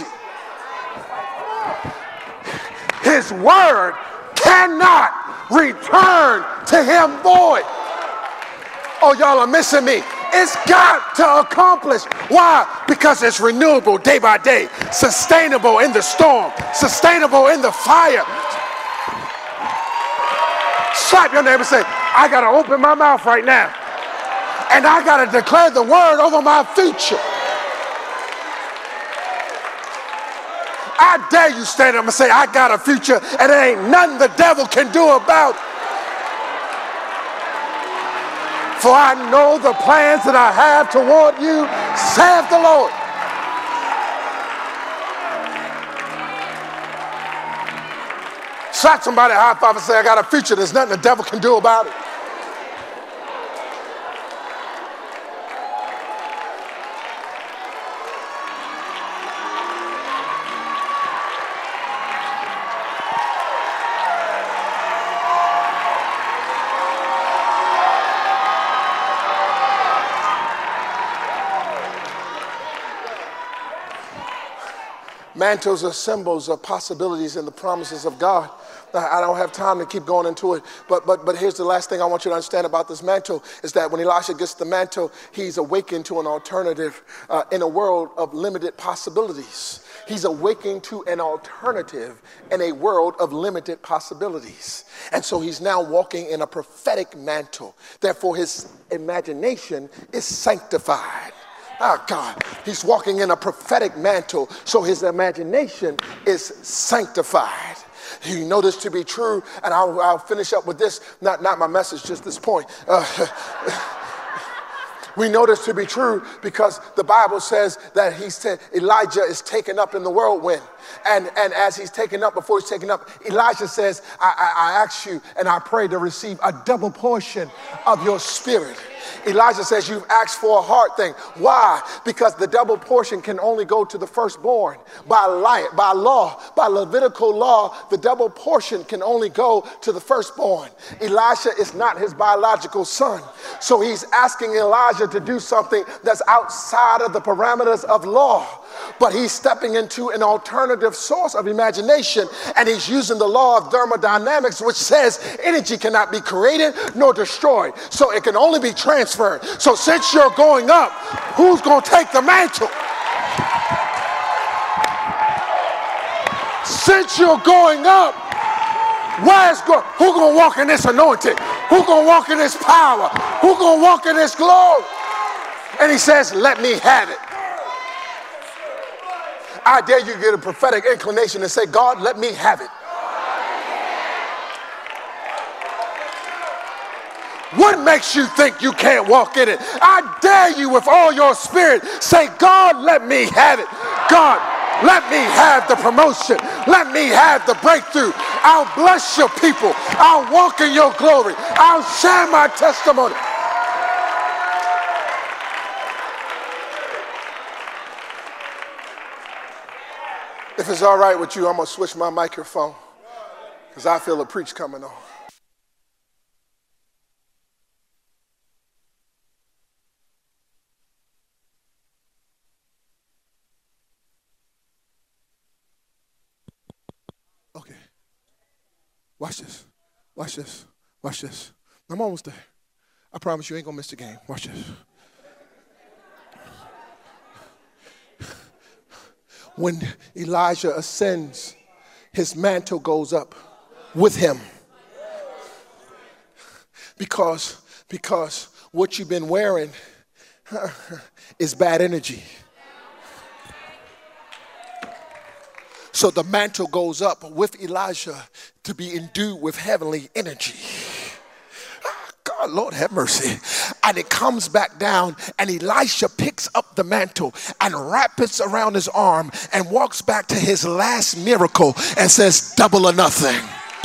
His word cannot return to him void. Oh, y'all are missing me. It's got to accomplish. Why? Because it's renewable day by day, sustainable in the storm, sustainable in the fire. Slap your neighbor and say, I got to open my mouth right now. And I got to declare the word over my future. I dare you stand up and say, I got a future, and there ain't nothing the devil can do about it. For I know the plans that I have toward you, saith the Lord. Slap somebody high five and say, I got a future. There's nothing the devil can do about it. Mantles are symbols of possibilities and the promises of God. I don't have time to keep going into it, but but but here's the last thing I want you to understand about this mantle is that when Elisha gets the mantle, he's awakened to an alternative uh, in a world of limited possibilities. He's awakened to an alternative in a world of limited possibilities. And so he's now walking in a prophetic mantle. Therefore, his imagination is sanctified. Oh, God, he's walking in a prophetic mantle, so his imagination is sanctified. You know this to be true, and I'll, I'll finish up with this, not, not my message, just this point. Uh, we know this to be true because the Bible says that he said Elijah is taken up in the whirlwind. And, and as he's taken up, before he's taken up, Elijah says, I, I, I ask you and I pray to receive a double portion of your spirit. Elijah says, you've asked for a hard thing. Why? Because the double portion can only go to the firstborn. By, light, by law, by Levitical law, the double portion can only go to the firstborn. Elisha is not his biological son. So he's asking Elijah to do something that's outside of the parameters of law. But he's stepping into an alternative source of imagination, and he's using the law of thermodynamics, which says energy cannot be created nor destroyed, so it can only be transferred. So since you're going up, who's going to take the mantle? Since you're going up, where's go, who going to walk in this anointing? Who going to walk in this power? Who going to walk in this glory? And he says, let me have it. I dare you get a prophetic inclination and say, God, let me have it. What makes you think you can't walk in it? I dare you with all your spirit, say, God, let me have it. God, let me have the promotion. Let me have the breakthrough. I'll bless your people. I'll walk in your glory. I'll share my testimony. If it's all right with you, I'm going to switch my microphone because I feel a preach coming on. Okay. Watch this. Watch this. Watch this. I'm almost there. I promise you ain't going to miss the game. Watch this. When Elijah ascends, his mantle goes up with him. Because, because what you've been wearing is bad energy. So the mantle goes up with Elijah to be endued with heavenly energy. God, Oh, Lord have mercy. And it comes back down, and Elisha picks up the mantle and wraps it around his arm and walks back to his last miracle and says, double or nothing.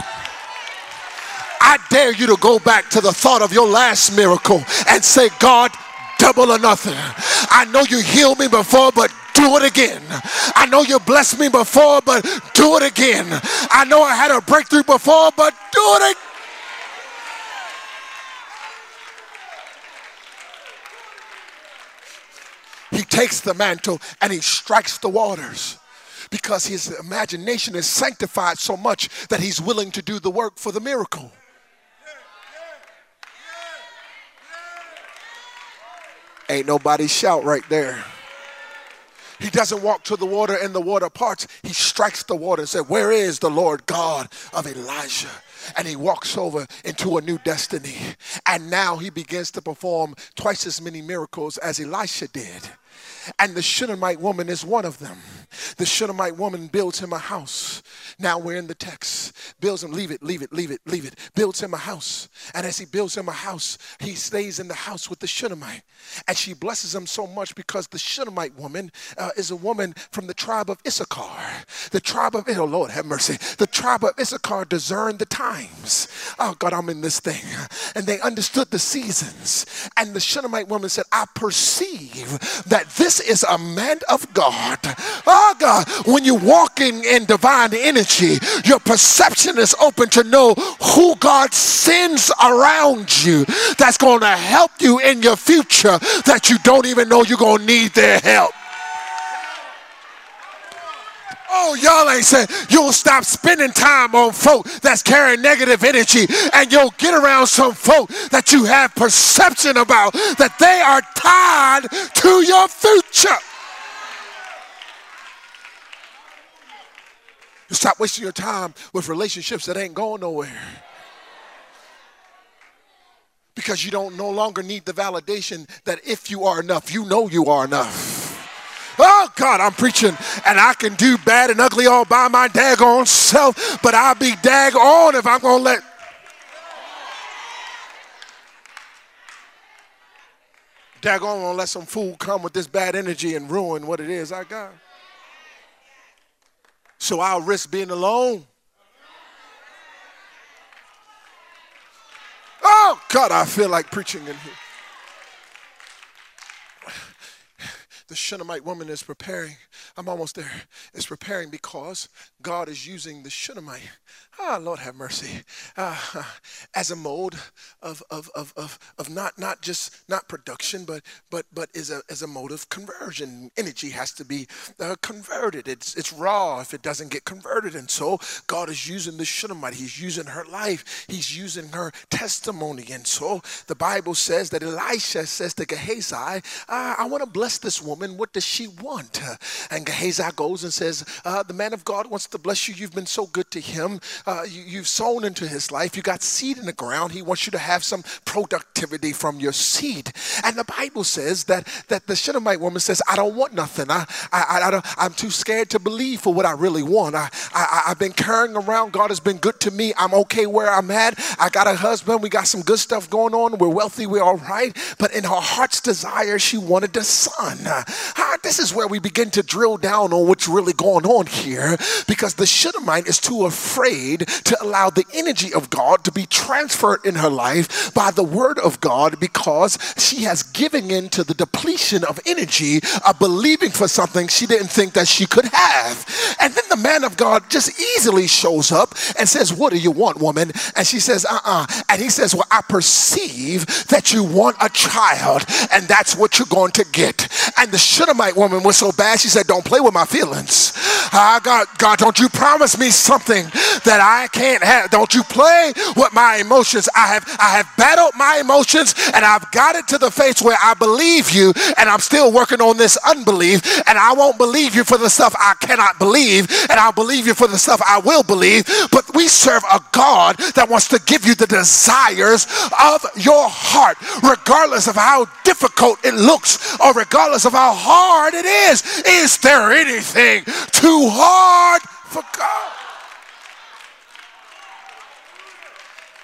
I dare you to go back to the thought of your last miracle and say, God, double or nothing. I know you healed me before, but do it again. I know you blessed me before, but do it again. I know I had a breakthrough before, but do it again. He takes the mantle and he strikes the waters because his imagination is sanctified so much that he's willing to do the work for the miracle. Ain't nobody shout right there. He doesn't walk to the water and the water parts. He strikes the water and said, where is the Lord God of Elijah? And he walks over into a new destiny. And now he begins to perform twice as many miracles as Elisha did. And the Shunammite woman is one of them. The Shunammite woman builds him a house. Now we're in the text. Builds him, leave it, leave it, leave it, leave it. Builds him a house. And as he builds him a house, he stays in the house with the Shunammite. And she blesses him so much because the Shunammite woman uh, is a woman from the tribe of Issachar. The tribe of, oh Lord have mercy. The tribe of Issachar discerned the times. Oh God, I'm in this thing. And they understood the seasons. And the Shunammite woman said, I perceive that this is a man of God. Oh God, when you're walking in divine energy, your perception is open to know who God sends around you that's going to help you in your future that you don't even know you're going to need their help. Oh, y'all ain't saying you'll stop spending time on folk that's carrying negative energy, and you'll get around some folk that you have perception about that they are tied to your future. You stop wasting your time with relationships that ain't going nowhere. Because you don't no longer need the validation that if you are enough, you know you are enough. Oh God, I'm preaching, and I can do bad and ugly all by my daggone self, but I'll be daggone if I'm gonna let daggone gonna let some fool come with this bad energy and ruin what it is I got. So I'll risk being alone. Oh God, I feel like preaching in here. The Shunammite woman is preparing. I'm almost there. Is preparing because God is using the Shunammite. Ah, Lord have mercy. Uh, as a mode of of of of of not not just not production, but but but is a as a mode of conversion. Energy has to be uh, converted. It's it's raw if it doesn't get converted. And so God is using the Shunammite. He's using her life. He's using her testimony. And so the Bible says that Elisha says to Gehazi, uh, "I want to bless this woman. What does she want?" Uh, and Gehazi goes and says, uh, "The man of God wants to bless you. You've been so good to him. Uh, you, you've sown into his life. You got seed in the ground. He wants you to have some productivity from your seed." And the Bible says that that the Shunammite woman says, "I don't want nothing. I, I, I don't, I'm too scared to believe for what I really want. I, I, I've been carrying around. God has been good to me. I'm okay where I'm at. I got a husband. We got some good stuff going on. We're wealthy. We're all right." But in her heart's desire, she wanted a son. Uh, this is where we begin to drill down on what's really going on here, because the Shunammite is too afraid to allow the energy of God to be transferred in her life by the word of God, because she has given in to the depletion of energy of believing for something she didn't think that she could have. And then the man of God just easily shows up and says, "What do you want, woman?" And she says, uh-uh. And he says, "Well, I perceive that you want a child, and that's what you're going to get." And the Shunammite woman was so bad, she said, "Don't play with my feelings. Uh, God, God, don't you promise me something that I can't have. Don't you play with my emotions. I have, I have battled my emotions, and I've got it to the face where I believe you, and I'm still working on this unbelief, and I won't believe you for the stuff I cannot believe, and I'll believe you for the stuff I will believe." But we serve a God that wants to give you the desires of your heart, regardless of how difficult it looks, or regardless of how hard it is. Is there anything too hard for God?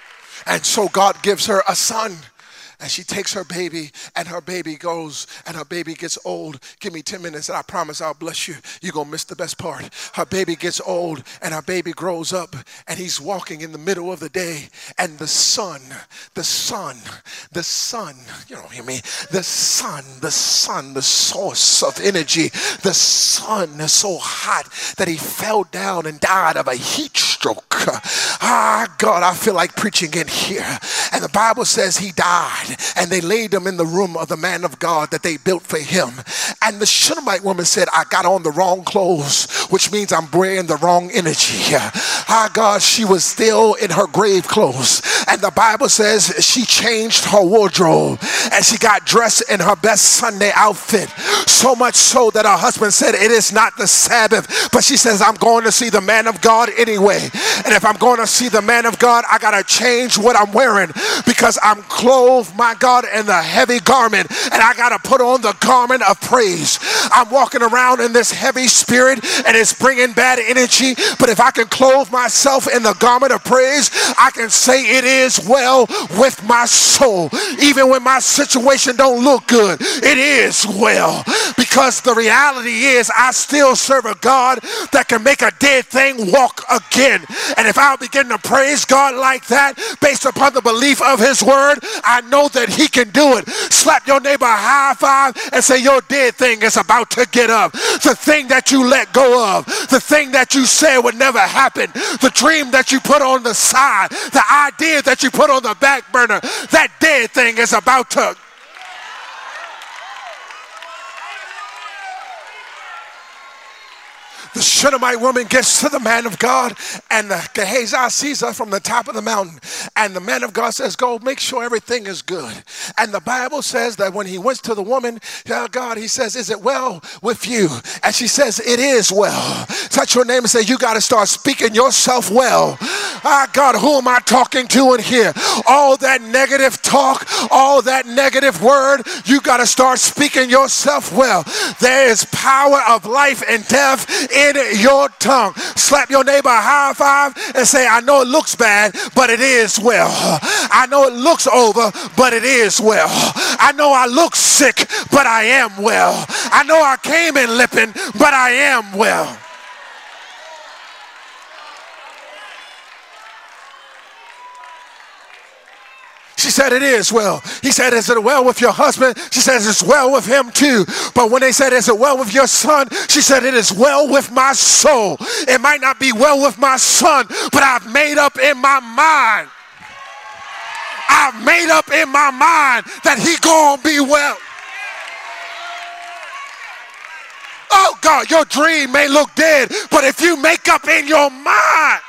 And so God gives her a son. And she takes her baby, and her baby goes, and her baby gets old. Give me ten minutes, and I promise I'll bless you. You're going to miss the best part. Her baby gets old, and her baby grows up, and he's walking in the middle of the day. And the sun, the sun, the sun, you don't hear me? The sun, the sun, the source of energy, the sun is so hot that he fell down and died of a heat stroke. Ah, God, I feel like preaching in here. And the Bible says he died. And they laid him in the room of the man of God that they built for him. And the Shunammite woman said, I got on the wrong clothes, which means I'm wearing the wrong energy. Ah, God, she was still in her grave clothes. And the Bible says she changed her wardrobe and she got dressed in her best Sunday outfit. So much so that her husband said, it is not the Sabbath. But she says, I'm going to see the man of God anyway. And if I'm going to see the man of God, I got to change what I'm wearing because I'm clothed, my God, in the heavy garment, and I got to put on the garment of praise. I'm walking around in this heavy spirit and it's bringing bad energy, but if I can clothe myself in the garment of praise, I can say it is well with my soul. Even when my situation don't look good, it is well, because the reality is I still serve a God that can make a dead thing walk again. And if I'll begin to praise God like that based upon the belief of his word, I know that he can do it. Slap your neighbor a high five and say, your dead thing is about to get up. The thing that you let go of, the thing that you said would never happen, the dream that you put on the side, the idea that you put on the back burner, that dead thing is about to. The Shunammite woman gets to the man of God, and the Gehazi sees her from the top of the mountain. And the man of God says, go make sure everything is good. And the Bible says that when he went to the woman, oh God, he says, is it well with you? And she says, it is well. Touch your name and say, you got to start speaking yourself well. Ah, God, who am I talking to in here? All that negative talk, all that negative word, you got to start speaking yourself well. There is power of life and death in your tongue. Slap your neighbor a high five and say, I know it looks bad, but it is well. I know it looks over, but it is well. I know I look sick, but I am well. I know I came in limping, but I am well. She said, it is well. He said, is it well with your husband? She says, it's well with him too. But when they said, is it well with your son? She said, it is well with my soul. It might not be well with my son, but I've made up in my mind. I've made up in my mind that he gonna be well. Oh God, your dream may look dead, but if you make up in your mind,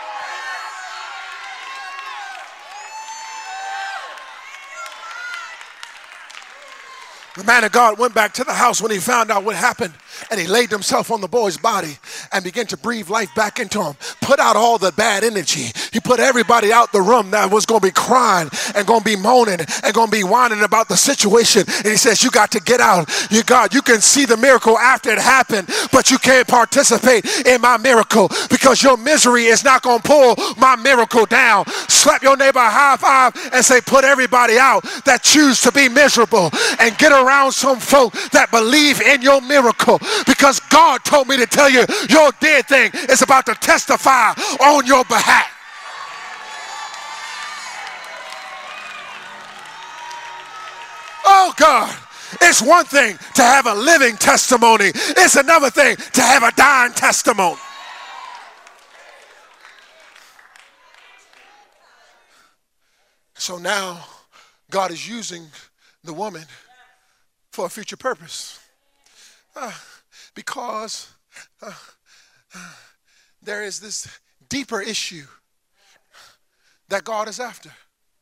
the man of God went back to the house when he found out what happened, and he laid himself on the boy's body and began to breathe life back into him. Put out all the bad energy. He put everybody out the room that was going to be crying and going to be moaning and going to be whining about the situation. And he says, you got to get out. You God, you can see the miracle after it happened, but you can't participate in my miracle because your misery is not going to pull my miracle down. Slap your neighbor a high five and say, put everybody out that choose to be miserable and get around some folk that believe in your miracle, because God told me to tell you your dead thing is about to testify on your behalf. Oh God, it's one thing to have a living testimony. It's another thing to have a dying testimony. So now God is using the woman for a future purpose. Uh, because uh, uh, there is this deeper issue that God is after.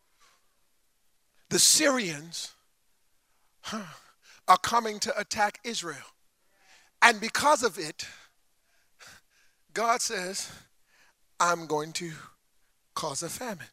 The Syrians huh, are coming to attack Israel. And because of it, God says, I'm going to cause a famine.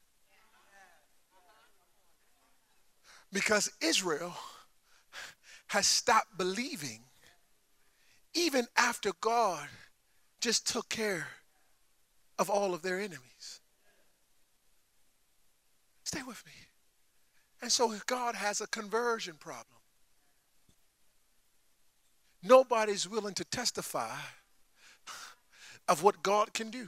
Because Israel has stopped believing even after God just took care of all of their enemies. Stay with me. And so God has a conversion problem. Nobody's willing to testify of what God can do.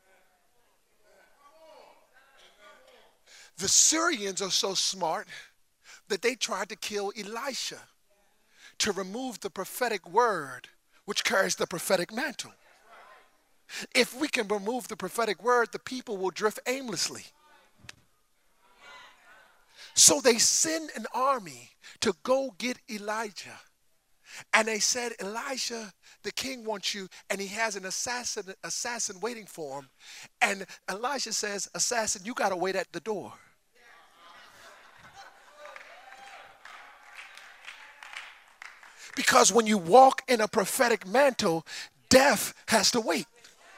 The Syrians are so smart that they tried to kill Elisha to remove the prophetic word which carries the prophetic mantle. If we can remove the prophetic word, the people will drift aimlessly. So they send an army to go get Elijah. And they said, Elisha, the king wants you, and he has an assassin, assassin waiting for him. And Elisha says, assassin, you got to wait at the door. Because when you walk in a prophetic mantle, death has to wait.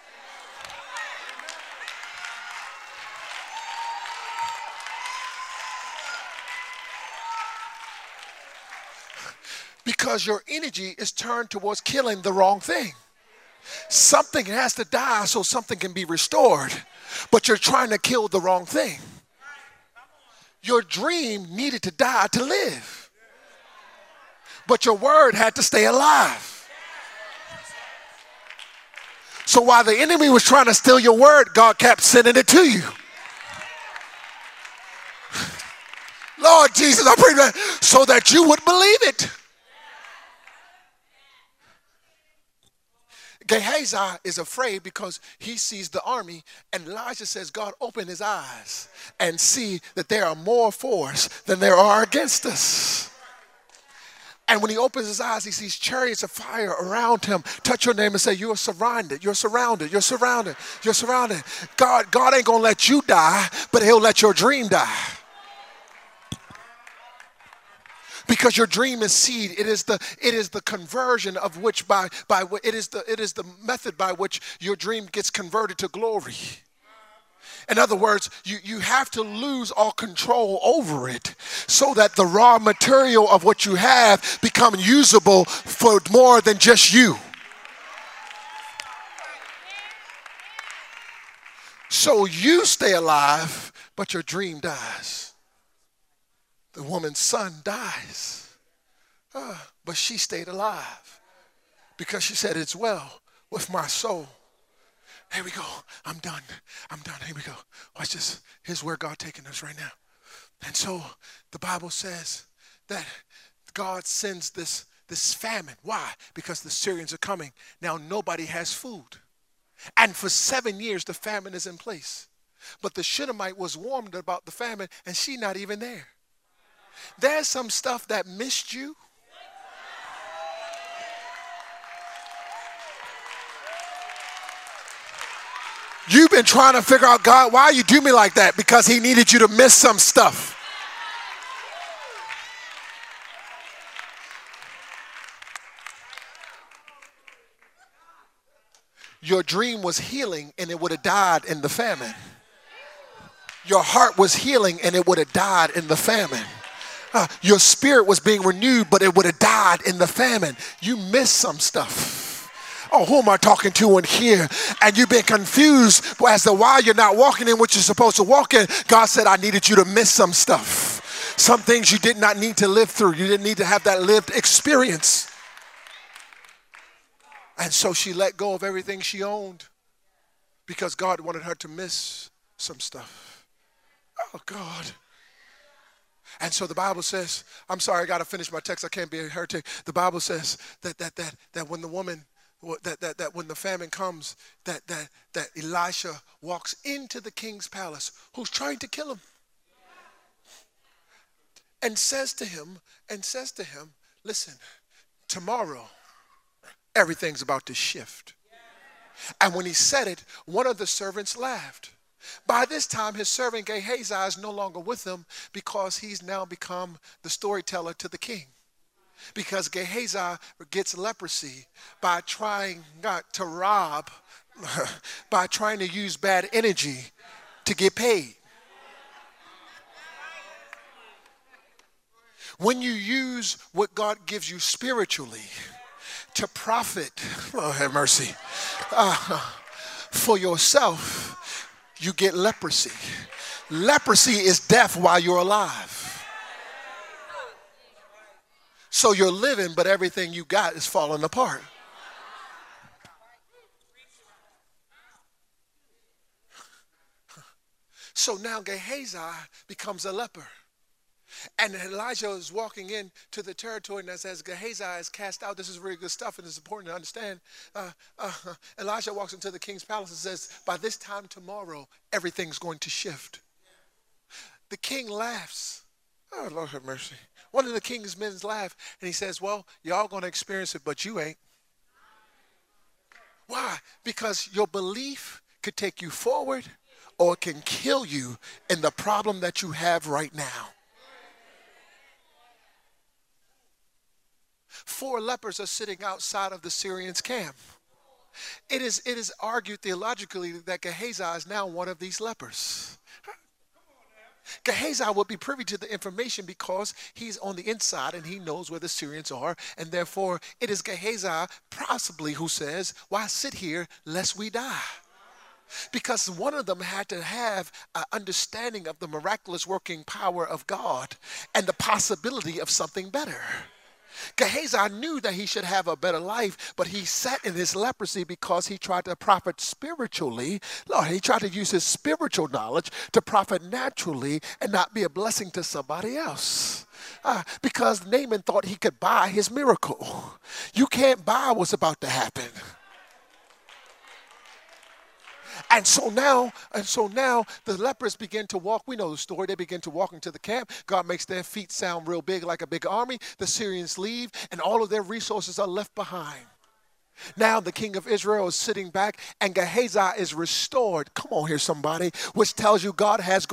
Because your energy is turned towards killing the wrong thing. Something has to die so something can be restored, but you're trying to kill the wrong thing. Your dream needed to die to live, but your word had to stay alive. So while the enemy was trying to steal your word, God kept sending it to you. Lord Jesus, I pray that so that you would believe it. Gehazi is afraid because he sees the army, and Elijah says, God, open his eyes and see that there are more for us than there are against us. And when he opens his eyes, he sees chariots of fire around him. Touch your neighbor and say, you're surrounded, you're surrounded, you're surrounded, you're surrounded. God, God ain't gonna let you die, but he'll let your dream die. Because your dream is seed. It is the it is the conversion of which by by it is the it is the method by which your dream gets converted to glory. In other words, you, you have to lose all control over it so that the raw material of what you have become usable for more than just you. So you stay alive, but your dream dies. The woman's son dies, uh, but she stayed alive because she said, it's well with my soul. Here we go. I'm done. I'm done. Here we go. Watch this. Here's where God taking us right now. And so the Bible says that God sends this, this famine. Why? Because the Syrians are coming. Now nobody has food. And for seven years, the famine is in place. But the Shunammite was warned about the famine, and she's not even there. There's some stuff that missed you. You've been trying to figure out, God, why you do me like that? Because he needed you to miss some stuff. Your dream was healing and it would have died in the famine. Your heart was healing and it would have died in the famine. Uh, your spirit was being renewed, but it would have died in the famine. You missed some stuff. Oh, who am I talking to in here? And you've been confused as to why you're not walking in what you're supposed to walk in. God said, I needed you to miss some stuff. Some things you did not need to live through. You didn't need to have that lived experience. And so she let go of everything she owned because God wanted her to miss some stuff. Oh, God. And so the Bible says, I'm sorry, I got to finish my text. I can't be a heretic. The Bible says that that that that when the woman, that that that when the famine comes, that that that Elisha walks into the king's palace, who's trying to kill him, and says to him, and says to him, listen, tomorrow, everything's about to shift. And when he said it, one of the servants laughed. By this time, his servant Gehazi is no longer with him because he's now become the storyteller to the king. Because Gehazi gets leprosy by trying not to rob, by trying to use bad energy to get paid. When you use what God gives you spiritually to profit, oh, have mercy, uh, for yourself, you get leprosy. Leprosy is death while you're alive. So you're living, but everything you got is falling apart. So now Gehazi becomes a leper. And Elijah is walking into the territory, and as, as Gehazi is cast out, this is really good stuff, and it's important to understand. Uh, uh, Elijah walks into the king's palace and says, by this time tomorrow, everything's going to shift. The king laughs. Oh, Lord have mercy. One of the king's men laugh, and he says, well, y'all going to experience it, but you ain't. Why? Because your belief could take you forward, or it can kill you in the problem that you have right now. Four lepers are sitting outside of the Syrians' camp. It is, it is argued theologically that Gehazi is now one of these lepers. Gehazi would be privy to the information because he's on the inside and he knows where the Syrians are, and therefore it is Gehazi possibly who says, why sit here lest we die? Because one of them had to have an understanding of the miraculous working power of God and the possibility of something better. Gehazi knew that he should have a better life, but he sat in his leprosy because he tried to profit spiritually. Lord, he tried to use his spiritual knowledge to profit naturally and not be a blessing to somebody else. Uh, because Naaman thought he could buy his miracle. You can't buy what's about to happen. And so now, and so now the lepers begin to walk. We know the story. They begin to walk into the camp. God makes their feet sound real big like a big army. The Syrians leave, and all of their resources are left behind. Now the king of Israel is sitting back, and Gehazi is restored. Come on here, somebody, which tells you God has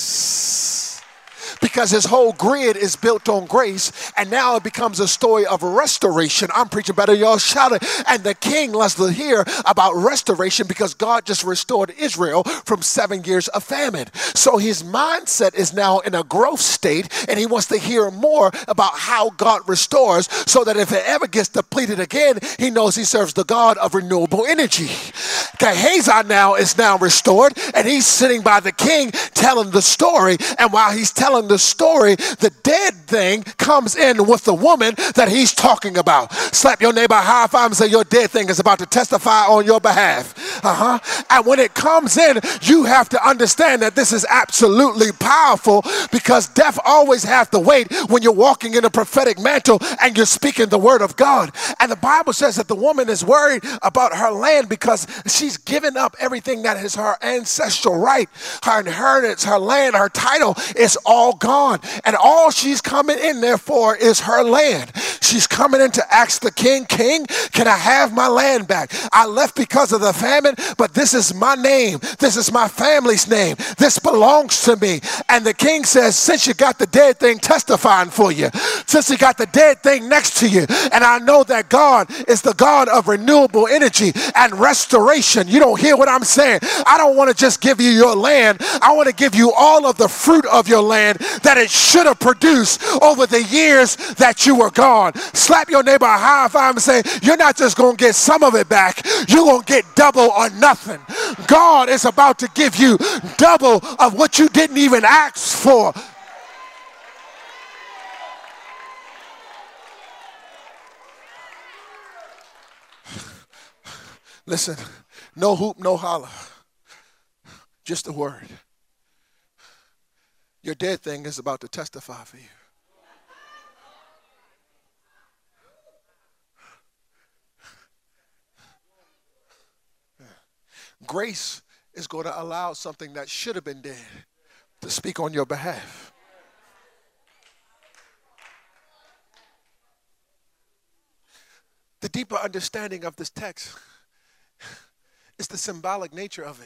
grace. Because his whole grid is built on grace, and now it becomes a story of restoration. I'm preaching better, y'all shout it. And the king loves to hear about restoration because God just restored Israel from seven years of famine. So his mindset is now in a growth state, and he wants to hear more about how God restores, so that if it ever gets depleted again, he knows he serves the God of renewable energy. Gehazi now is now restored, and he's sitting by the king telling the story, and while he's telling the story, the dead thing comes in with the woman that he's talking about. Slap your neighbor high five and say, your dead thing is about to testify on your behalf. Uh-huh. And when it comes in, you have to understand that this is absolutely powerful, because death always has to wait when you're walking in a prophetic mantle and you're speaking the word of God. And the Bible says that the woman is worried about her land because she's given up everything that is her ancestral right. Her inheritance, her land, her title is all gone. And all she's coming in there for is her land. She's coming in to ask the king, King, can I have my land back? I left because of the famine, but this is my name. This is my family's name. This belongs to me. And the king says, since you got the dead thing testifying for you, since you got the dead thing next to you, and I know that God is the God of renewable energy and restoration. You don't hear what I'm saying? I don't want to just give you your land. I want to give you all of the fruit of your land that it should have produced over the years that you were gone. Slap your neighbor a high five and say, you're not just going to get some of it back. You're going to get double or nothing. God is about to give you double of what you didn't even ask for. Listen, no hoop, no holler. Just a word. Your dead thing is about to testify for you. Grace is going to allow something that should have been dead to speak on your behalf. The deeper understanding of this text is the symbolic nature of it.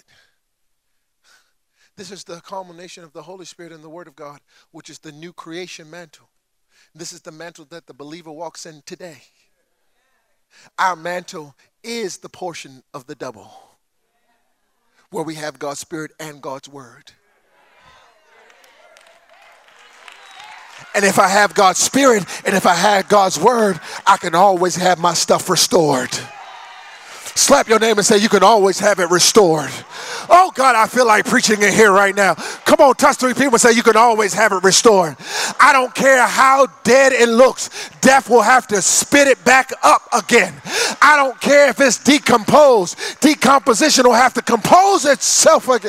This is the culmination of the Holy Spirit and the Word of God, which is the new creation mantle. This is the mantle that the believer walks in today. Our mantle is the portion of the double, where we have God's Spirit and God's Word. And if I have God's Spirit and if I have God's Word, I can always have my stuff restored. Slap your neighbor and say, you can always have it restored. Oh, God, I feel like preaching in here right now. Come on, touch three people and say, you can always have it restored. I don't care how dead it looks. Death will have to spit it back up again. I don't care if it's decomposed. Decomposition will have to compose itself again.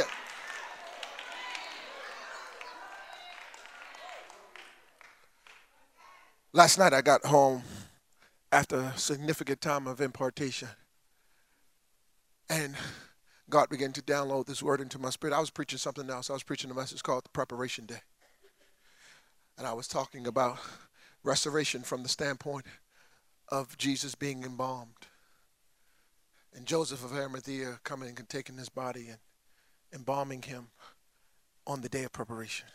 Last night I got home after a significant time of impartation. And God began to download this word into my spirit. I was preaching something else. I was preaching a message called the Preparation Day. And I was talking about restoration from the standpoint of Jesus being embalmed. And Joseph of Arimathea coming and taking his body and embalming him on the day of preparation.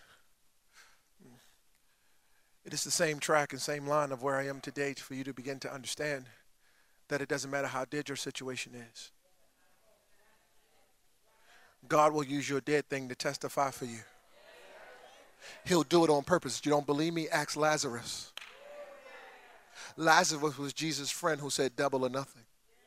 It is the same track and same line of where I am today for you to begin to understand that it doesn't matter how dead your situation is. God will use your dead thing to testify for you. He'll do it on purpose. You don't believe me? Ask Lazarus. Lazarus was Jesus' friend who said double or nothing.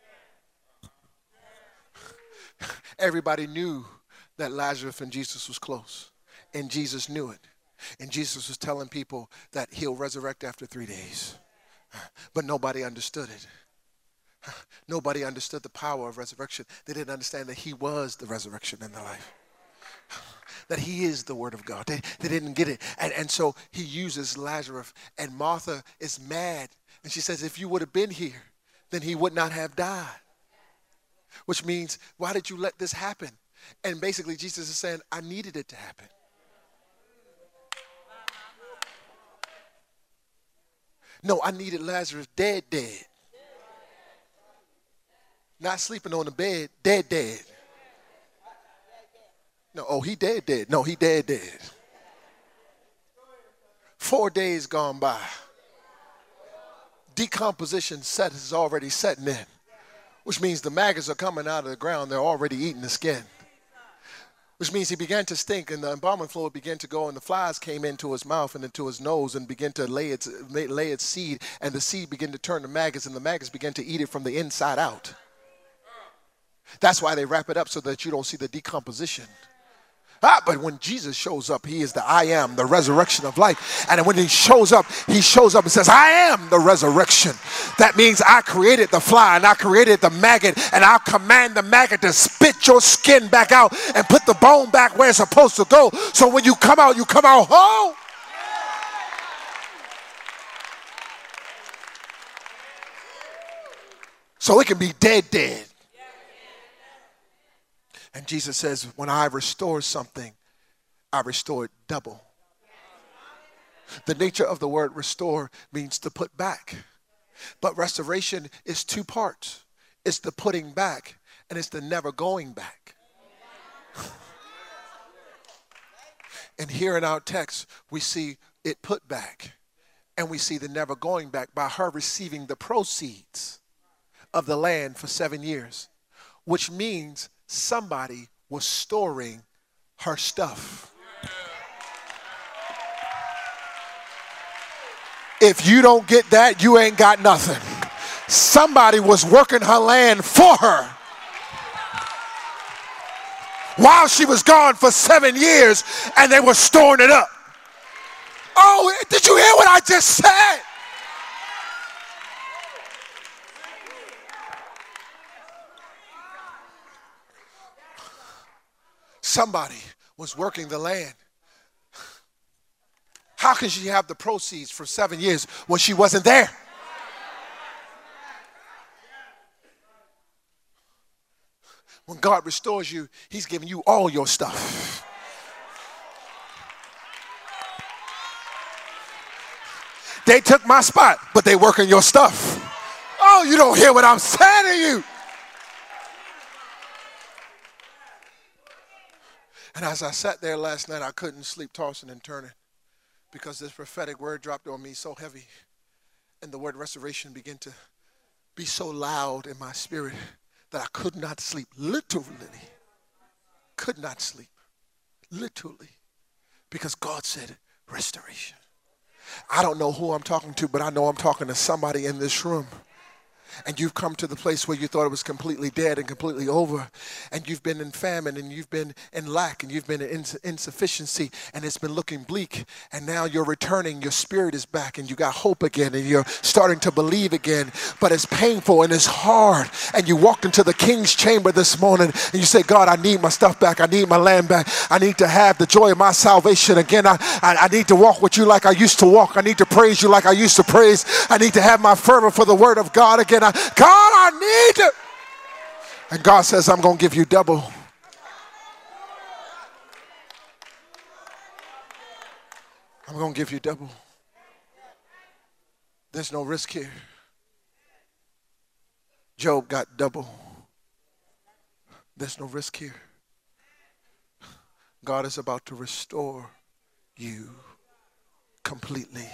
Everybody knew that Lazarus and Jesus was close, and Jesus knew it. And Jesus was telling people that he'll resurrect after three days. But nobody understood it. Nobody understood the power of resurrection. They didn't understand that he was the resurrection in their life. That he is the word of God. They, they didn't get it. And, and so he uses Lazarus. And Martha is mad. And she says, if you would have been here, then he would not have died. Which means, why did you let this happen? And basically Jesus is saying, I needed it to happen. No, I needed Lazarus dead, dead. Not sleeping on the bed, dead, dead. No, oh, he dead, dead. No, he dead, dead. Four days gone by. Decomposition set is already setting in, which means the maggots are coming out of the ground. They're already eating the skin. Which means he began to stink, and the embalming fluid began to go, and the flies came into his mouth and into his nose and began to lay its, lay its seed, and the seed began to turn to maggots, and the maggots began to eat it from the inside out. That's why they wrap it up so that you don't see the decomposition. Ah, but when Jesus shows up, he is the I am, the resurrection of life. And when he shows up, he shows up and says, I am the resurrection. That means I created the fly and I created the maggot, and I'll command the maggot to spit your skin back out and put the bone back where it's supposed to go. So when you come out, you come out whole. So it can be dead, dead. And Jesus says, when I restore something, I restore it double. The nature of the word restore means to put back. But restoration is two parts. It's the putting back, and it's the never going back. And here in our text, we see it put back, and we see the never going back by her receiving the proceeds of the land for seven years, which means somebody was storing her stuff. If you don't get that, you ain't got nothing. Somebody was working her land for her while she was gone for seven years, and they were storing it up. Oh, did you hear what I just said? Somebody was working the land. How can she have the proceeds for seven years when she wasn't there? When God restores you, he's giving you all your stuff. They took my spot, but they working your stuff. Oh, you don't hear what I'm saying to you. And as I sat there last night, I couldn't sleep, tossing and turning, because this prophetic word dropped on me so heavy, and the word restoration began to be so loud in my spirit that I could not sleep. Literally, could not sleep. Literally, because God said restoration. I don't know who I'm talking to, but I know I'm talking to somebody in this room. and you've come to the place where you thought it was completely dead and completely over, and you've been in famine, and you've been in lack, and you've been in ins- insufficiency, and it's been looking bleak, and now you're returning, your spirit is back, and you got hope again, and you're starting to believe again, but it's painful and it's hard, and you walk into the king's chamber this morning, and you say, God, I need my stuff back, I need my land back, I need to have the joy of my salvation again, I, I, I need to walk with you like I used to walk, I need to praise you like I used to praise, I need to have my fervor for the word of God again, I, God, I need to. And God says, I'm going to give you double. I'm going to give you double. There's no risk here. Job got double. There's no risk here. God is about to restore you completely.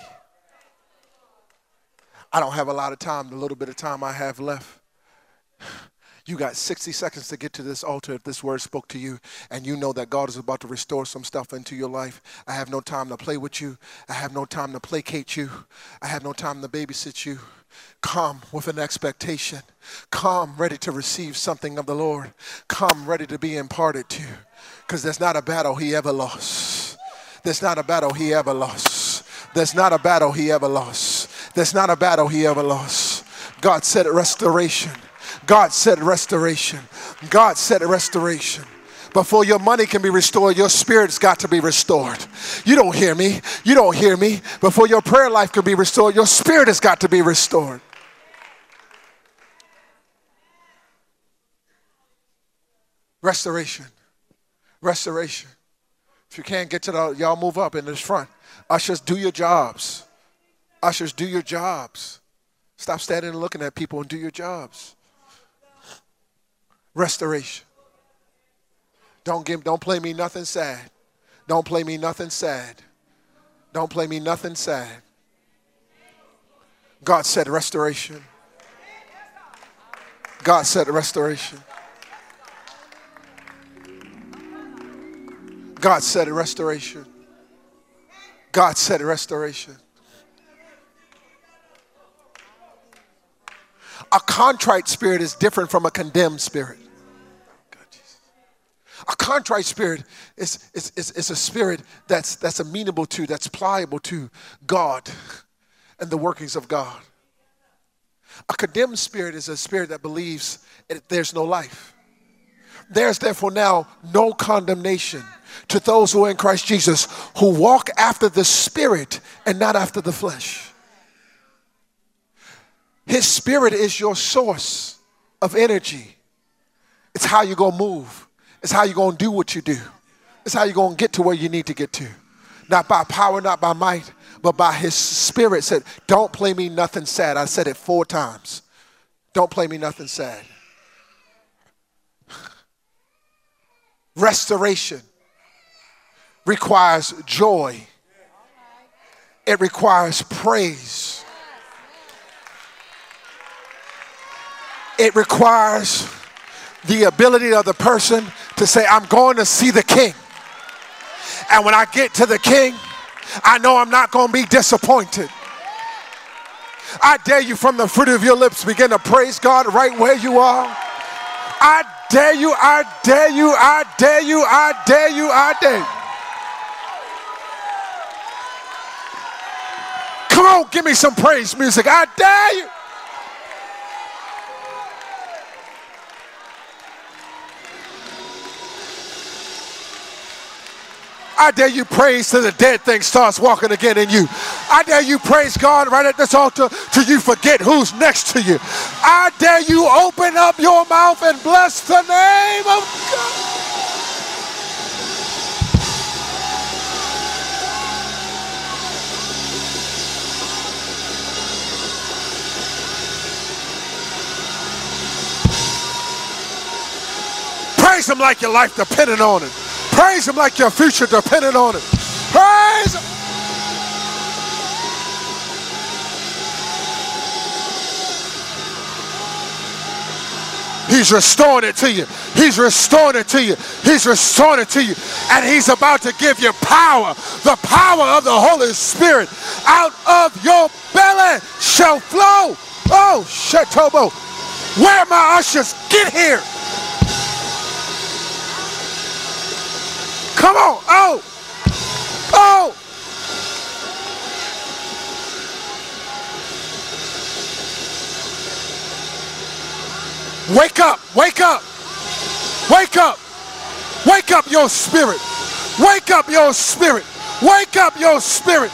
I don't have a lot of time, the little bit of time I have left. You got sixty seconds to get to this altar if this word spoke to you, and you know that God is about to restore some stuff into your life. I have no time to play with you. I have no time to placate you. I have no time to babysit you. Come with an expectation. Come ready to receive something of the Lord. Come ready to be imparted to, because there's not a battle he ever lost. There's not a battle he ever lost. There's not a battle he ever lost. There's not a battle he ever lost. God said restoration. God said restoration. God said restoration. Before your money can be restored, your spirit's got to be restored. You don't hear me. You don't hear me. Before your prayer life can be restored, your spirit has got to be restored. Restoration. Restoration. If you can't get to the, y'all move up in this front. Ushers, do your jobs. Ushers, do your jobs. Stop standing and looking at people and do your jobs. Restoration. Don't give, don't play me nothing sad. Don't play me nothing sad. Don't play me nothing sad. God said restoration. God said restoration. God said restoration. God said restoration. A contrite spirit is different from a condemned spirit. A contrite spirit is, is, is, is a spirit that's, that's amenable to, that's pliable to God and the workings of God. A condemned spirit is a spirit that believes it, there's no life. There's therefore now no condemnation to those who are in Christ Jesus, who walk after the Spirit and not after the flesh. His Spirit is your source of energy. It's how you're going to move. It's how you're going to do what you do. It's how you're going to get to where you need to get to. Not by power, not by might, but by his Spirit. Said, don't play me nothing sad. I said it four times. Don't play me nothing sad. Restoration requires joy. It requires praise. It requires the ability of the person to say, I'm going to see the King. And when I get to the King, I know I'm not going to be disappointed. I dare you from the fruit of your lips begin to praise God right where you are. I dare you, I dare you, I dare you, I dare you, I dare you. Come on, give me some praise music. I dare you. I dare you praise till the dead thing starts walking again in you. I dare you praise God right at this altar till you forget who's next to you. I dare you open up your mouth and bless the name of God. Praise him like your life depended on it. Praise him like your future depended on it. Praise him. He's restoring it to you. He's restoring it to you. He's restoring it to you. And he's about to give you power. The power of the Holy Spirit. Out of your belly shall flow Oh, Shetobo. Where are my ushers? Get here. Come on. Oh. Oh. Wake up. Wake up. Wake up. Wake up your spirit. Wake up your spirit. Wake up your spirit.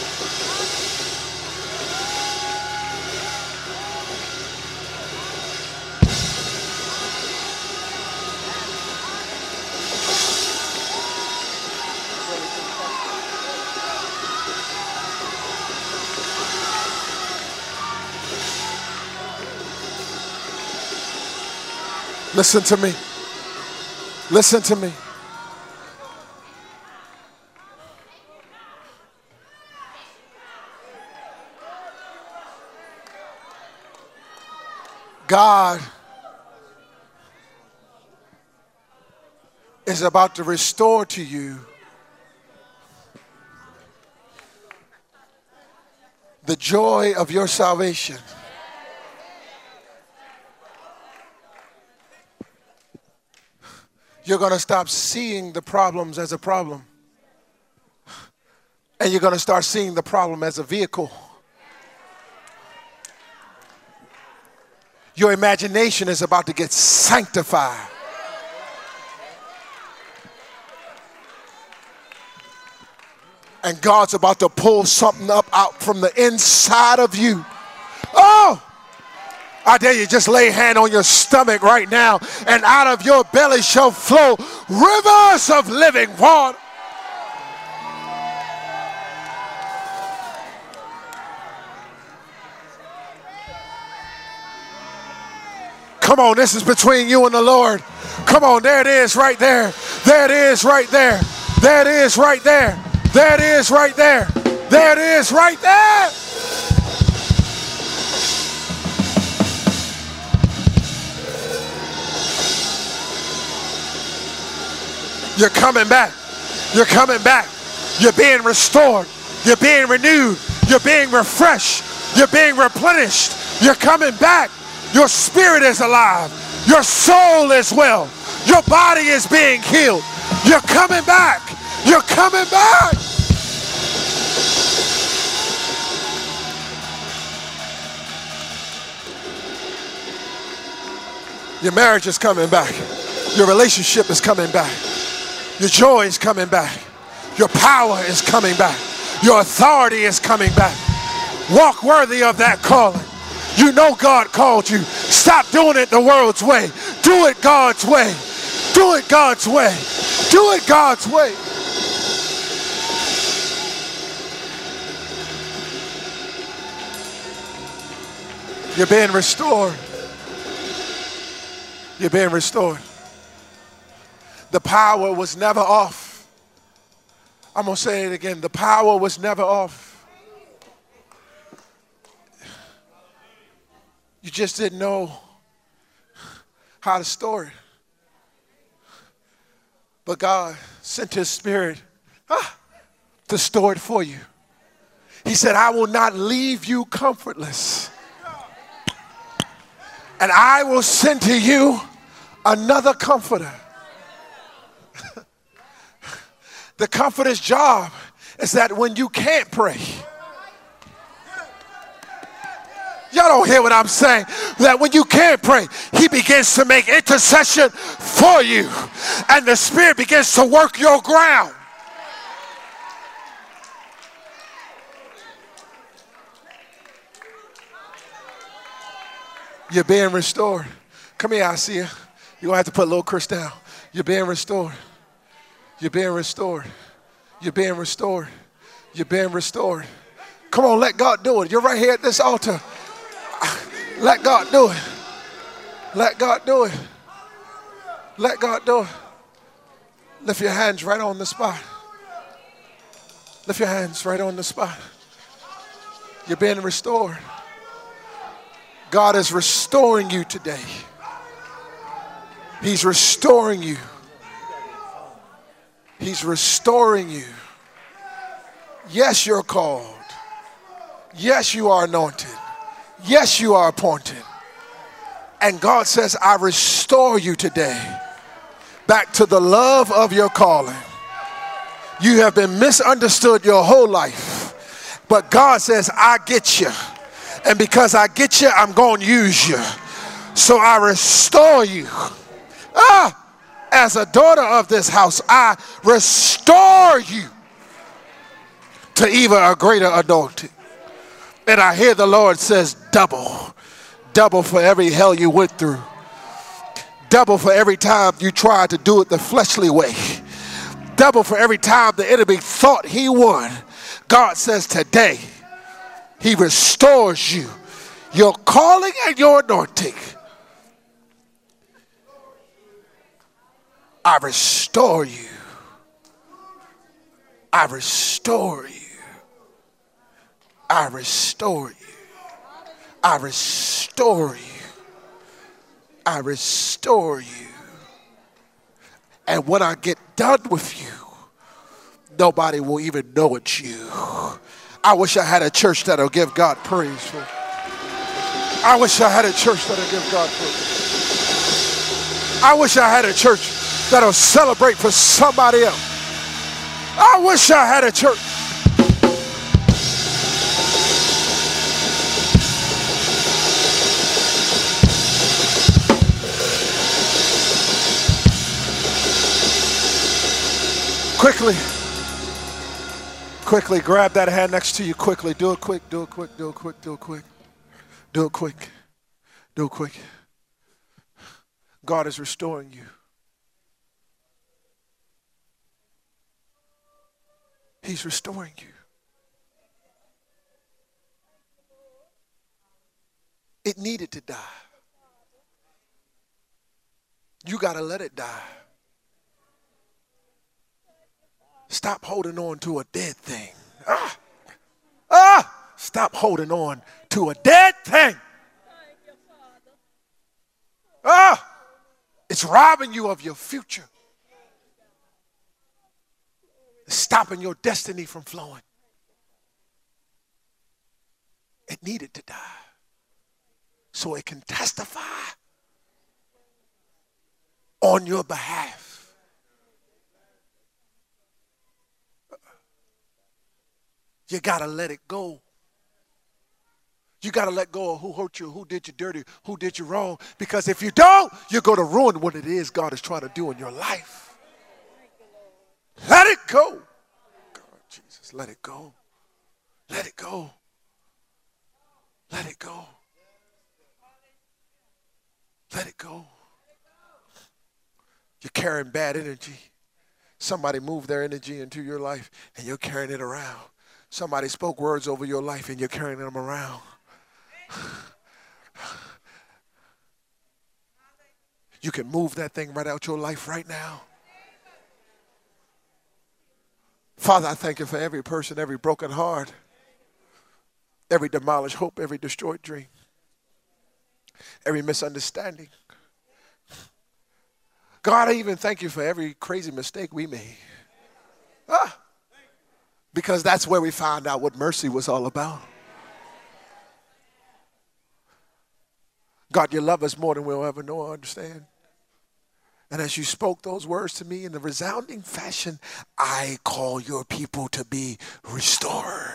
Listen to me. Listen to me. God is about to restore to you the joy of your salvation. You're going to stop seeing the problems as a problem. And you're going to start seeing the problem as a vehicle. Your imagination is about to get sanctified. And God's about to pull something up out from the inside of you. Oh! I dare you, just lay a hand on your stomach right now, and out of your belly shall flow rivers of living water. Come on, this is between you and the Lord. Come on, there it is right there. There it is right there. There it is right there. There it is right there. There it is right there. You're coming back. You're coming back. You're being restored. You're being renewed. You're being refreshed. You're being replenished. You're coming back. Your spirit is alive. Your soul is well. Your body is being healed. You're coming back. You're coming back. Your marriage is coming back. Your relationship is coming back. Your joy is coming back. Your power is coming back. Your authority is coming back. Walk worthy of that calling. You know God called you. Stop doing it the world's way. Do it God's way. Do it God's way. Do it God's way. You're being restored. You're being restored. The power was never off. I'm going to say it again. The power was never off. You just didn't know how to store it. But God sent his spirit ah, to store it for you. He said, I will not leave you comfortless. And I will send to you another comforter. The comforter's job is that when you can't pray, y'all don't hear what I'm saying, that when you can't pray, he begins to make intercession for you, and the Spirit begins to work your ground. You're being restored. Come here, I see you. You're going to have to put little Chris down. You're being restored. You're being restored. You're being restored. You're being restored. Come on, let God do it. You're right here at this altar. Let God do it. Let God do it. Let God do it. Lift your hands right on the spot. Lift your hands right on the spot. You're being restored. God is restoring you today. He's restoring you. He's restoring you. Yes, you're called. Yes, you are anointed. Yes, you are appointed. And God says, I restore you today back to the love of your calling. You have been misunderstood your whole life. But God says, I get you. And because I get you, I'm going to use you. So I restore you. Ah, as a daughter of this house, I restore you to even a greater anointing. And I hear the Lord says, double. Double for every hell you went through. Double for every time you tried to do it the fleshly way. Double for every time the enemy thought he won. God says today, he restores you. Your calling and your anointing. I restore you. I restore you. I restore you. I restore you. I restore you. And when I get done with you, nobody will even know it's you. I wish I had a church that'll give God praise for. I wish I had a church that'll give God praise. I wish I had a church that'll celebrate for somebody else. I wish I had a church. Quickly, quickly, grab that hand next to you quickly. Do it quick, do it quick, do it quick, do it quick. Do it quick, do it quick. God is restoring you. He's restoring you. It needed to die. You got to let it die. Stop holding on to a dead thing. Ah, ah, stop holding on to a dead thing. Ah, it's robbing you of your future. It's stopping your destiny from flowing. It needed to die so it can testify on your behalf. You got to let it go. You got to let go of who hurt you, who did you dirty, who did you wrong. Because if you don't, you're going to ruin what it is God is trying to do in your life. Let it go. God, Jesus, let it go. Let it go. Let it go. Let it go. You're carrying bad energy. Somebody moved their energy into your life and you're carrying it around. Somebody spoke words over your life and you're carrying them around. You can move that thing right out your life right now. Father, I thank you for every person, every broken heart, every demolished hope, every destroyed dream, every misunderstanding. God, I even thank you for every crazy mistake we made. Ah. Because that's where we found out what mercy was all about. God, you love us more than we'll ever know or understand. And as you spoke those words to me in a resounding fashion, I call your people to be restored.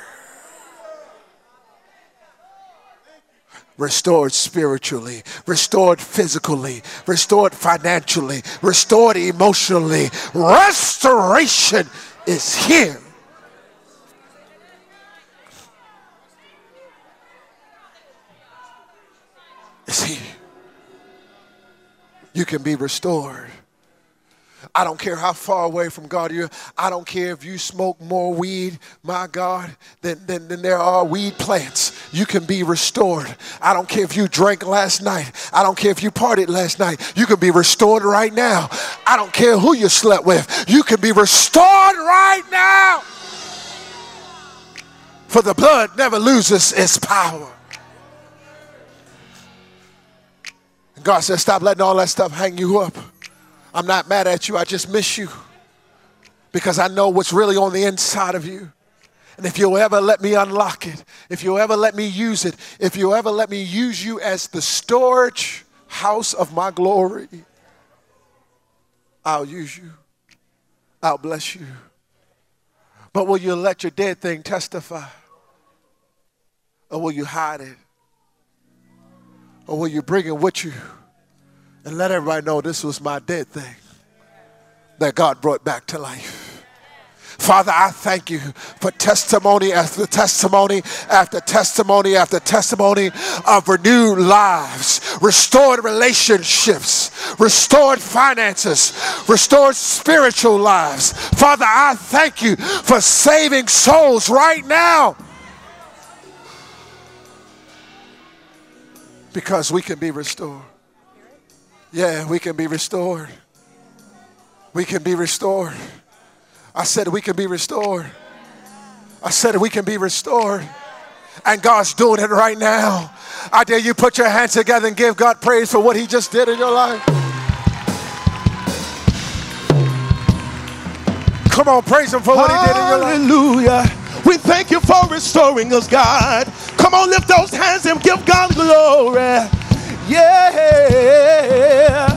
Restored spiritually, restored physically, restored financially, restored emotionally. Restoration is here. See, you can be restored. I don't care how far away from God you are. I don't care if you smoke more weed, my God, than, than, than there are weed plants. You can be restored. I don't care if you drank last night. I don't care if you partied last night. You can be restored right now. I don't care who you slept with. You can be restored right now. For the blood never loses its power. God says, stop letting all that stuff hang you up. I'm not mad at you. I just miss you. Because I know what's really on the inside of you. And if you'll ever let me unlock it, if you'll ever let me use it, if you'll ever let me use you as the storage house of my glory, I'll use you. I'll bless you. But will you let your dead thing testify? Or will you hide it? Or will you bring it with you and let everybody know this was my dead thing that God brought back to life? Father, I thank you for testimony after testimony after testimony after testimony of renewed lives, restored relationships, restored finances, restored spiritual lives. Father, I thank you for saving souls right now, because we can be restored. Yeah, we can be restored. We can be restored. I said we can be restored. I said we can be restored. And God's doing it right now. I dare you put your hands together and give God praise for what he just did in your life. Come on, praise him for what he did in your life. Hallelujah. We thank you for restoring us, God. Come on, lift those hands and give God glory. Yeah.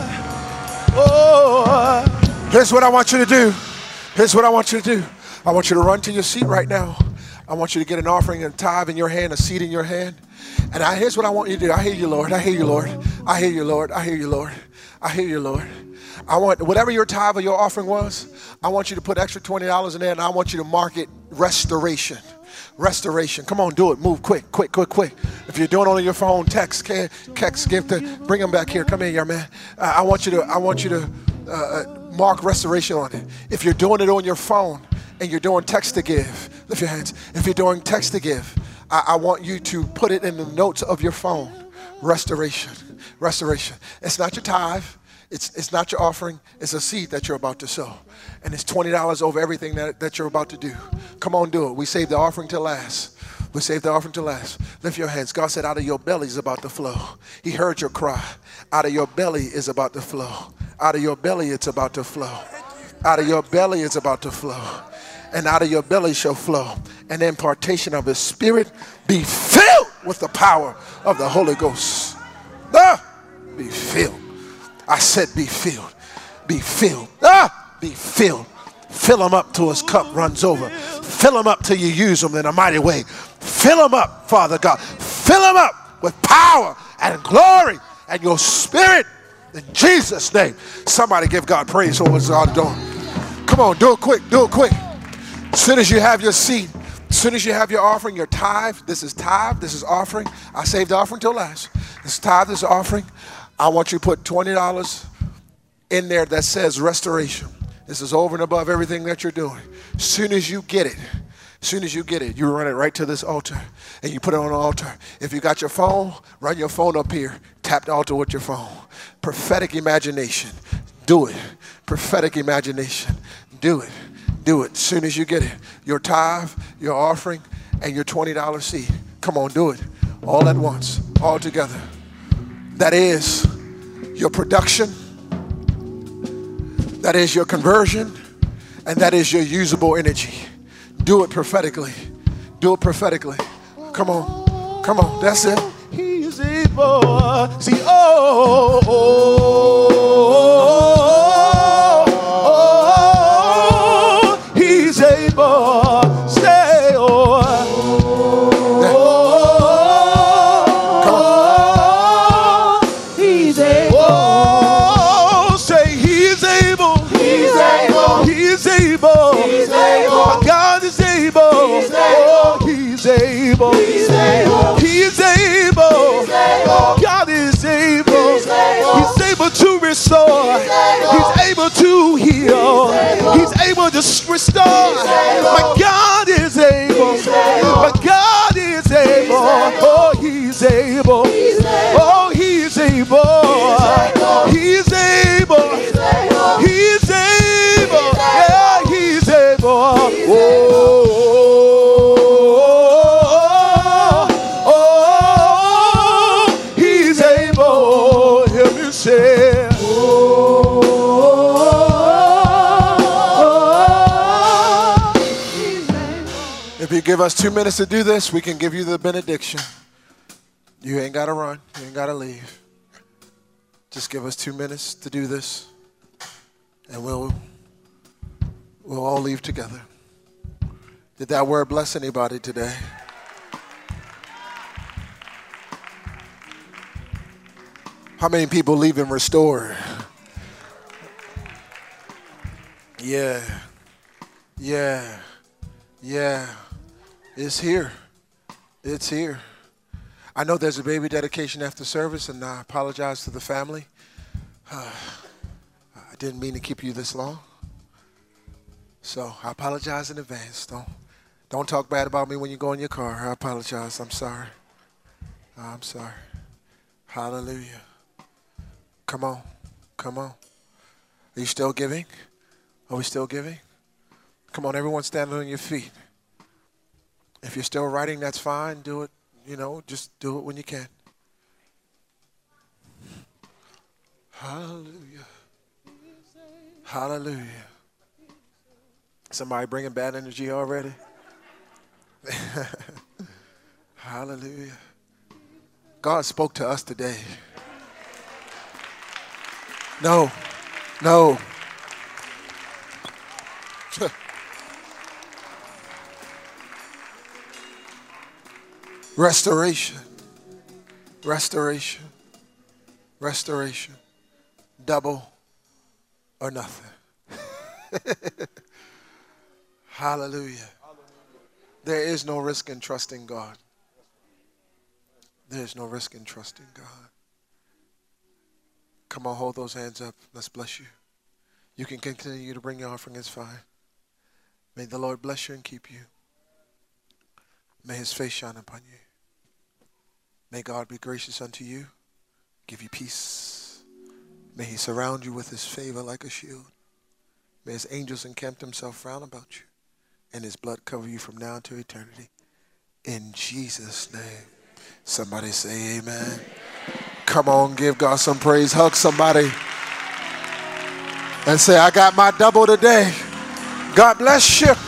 Oh. Here's what I want you to do. Here's what I want you to do. I want you to run to your seat right now. I want you to get an offering and a tithe in your hand, a seed in your hand. And I, here's what I want you to do. I hear you, Lord. I hear you, Lord. I hear you, Lord. I hear you, Lord. I hear you, Lord. I want whatever your tithe or your offering was, I want you to put extra twenty dollars in there, and I want you to mark it restoration. Restoration. Come on, do it. Move quick, quick, quick, quick. If you're doing it on your phone, text, text, give to, bring them back here. Come in, young man. Uh, I want you to, I want you to uh, mark restoration on it. If you're doing it on your phone and you're doing text to give, lift your hands. If you're doing text to give, I, I want you to put it in the notes of your phone. Restoration. Restoration. It's not your tithe. It's, it's not your offering. It's a seed that you're about to sow. And it's twenty dollars over everything that, that you're about to do. Come on, do it. We save the offering till last. We save the offering till last. Lift your hands. God said, out of your belly is about to flow. He heard your cry. Out of your belly is about to flow. Out of your belly it's about to flow. Out of your belly it's about to flow. And out of your belly shall flow an impartation of his spirit. Be filled with the power of the Holy Ghost. Ah, be filled. I said be filled. Be filled. Ah, be filled. Fill him up till his cup runs over. Fill him up till you use him in a mighty way. Fill him up, Father God. Fill him up with power and glory and your spirit in Jesus' name. Somebody give God praise for what God doing. Come on, do it quick, do it quick. As soon as you have your seed, as soon as you have your offering, your tithe, this is tithe, this is offering. I saved the offering till last. This is tithe, this is offering. I want you to put twenty dollars in there that says restoration. This is over and above everything that you're doing. As soon as you get it, as soon as you get it, you run it right to this altar and you put it on the altar. If you got your phone, run your phone up here. Tap the altar with your phone. Prophetic imagination. Do it. Prophetic imagination. Do it. Do it. As soon as you get it. Your tithe, your offering, and your twenty dollars seed. Come on, do it. All at once. All together. That is your production. That is your conversion. And that is your usable energy. Do it prophetically. Do it prophetically. Come on. Come on. That's it. He's able. See, oh, oh, oh, oh, he's able. Stay, oh, oh, he's able. Oh, say he's able. He's able. He's able. He's able. My God is able. He's able. He's able. He's able. He's able. God is able. He's able. He's able to restore. He's able to heal. He's able to restore. My God is able. My God is able. Oh, he's able. Oh, he's able. He's able. He's able. Yeah, he's able. Oh. give us two minutes to do this, we can give you the benediction. You ain't got to run. You ain't got to leave. Just give us two minutes to do this, and we'll, we'll all leave together. Did that word bless anybody today? How many people leaving restored? Yeah, yeah, yeah. It's here. It's here. I know there's a baby dedication after service, and I apologize to the family. Uh, I didn't mean to keep you this long. So I apologize in advance. Don't, don't talk bad about me when you go in your car. I apologize. I'm sorry. I'm sorry. Hallelujah. Come on. Come on. Are you still giving? Are we still giving? Come on, everyone stand on your feet. If you're still writing, that's fine. Do it, you know, just do it when you can. Hallelujah. Hallelujah. Somebody bringing bad energy already? Hallelujah. God spoke to us today. No, no. Restoration, restoration, restoration, double or nothing. Hallelujah. There is no risk in trusting God. There is no risk in trusting God. Come on, hold those hands up. Let's bless you. You can continue to bring your offering. It's fine. May the Lord bless you and keep you. May his face shine upon you. May God be gracious unto you, give you peace. May he surround you with his favor like a shield. May his angels encamp themselves round about you, and his blood cover you from now to eternity. In Jesus' name. Somebody say amen. Come on, give God some praise. Hug somebody and say, I got my double today. God bless you.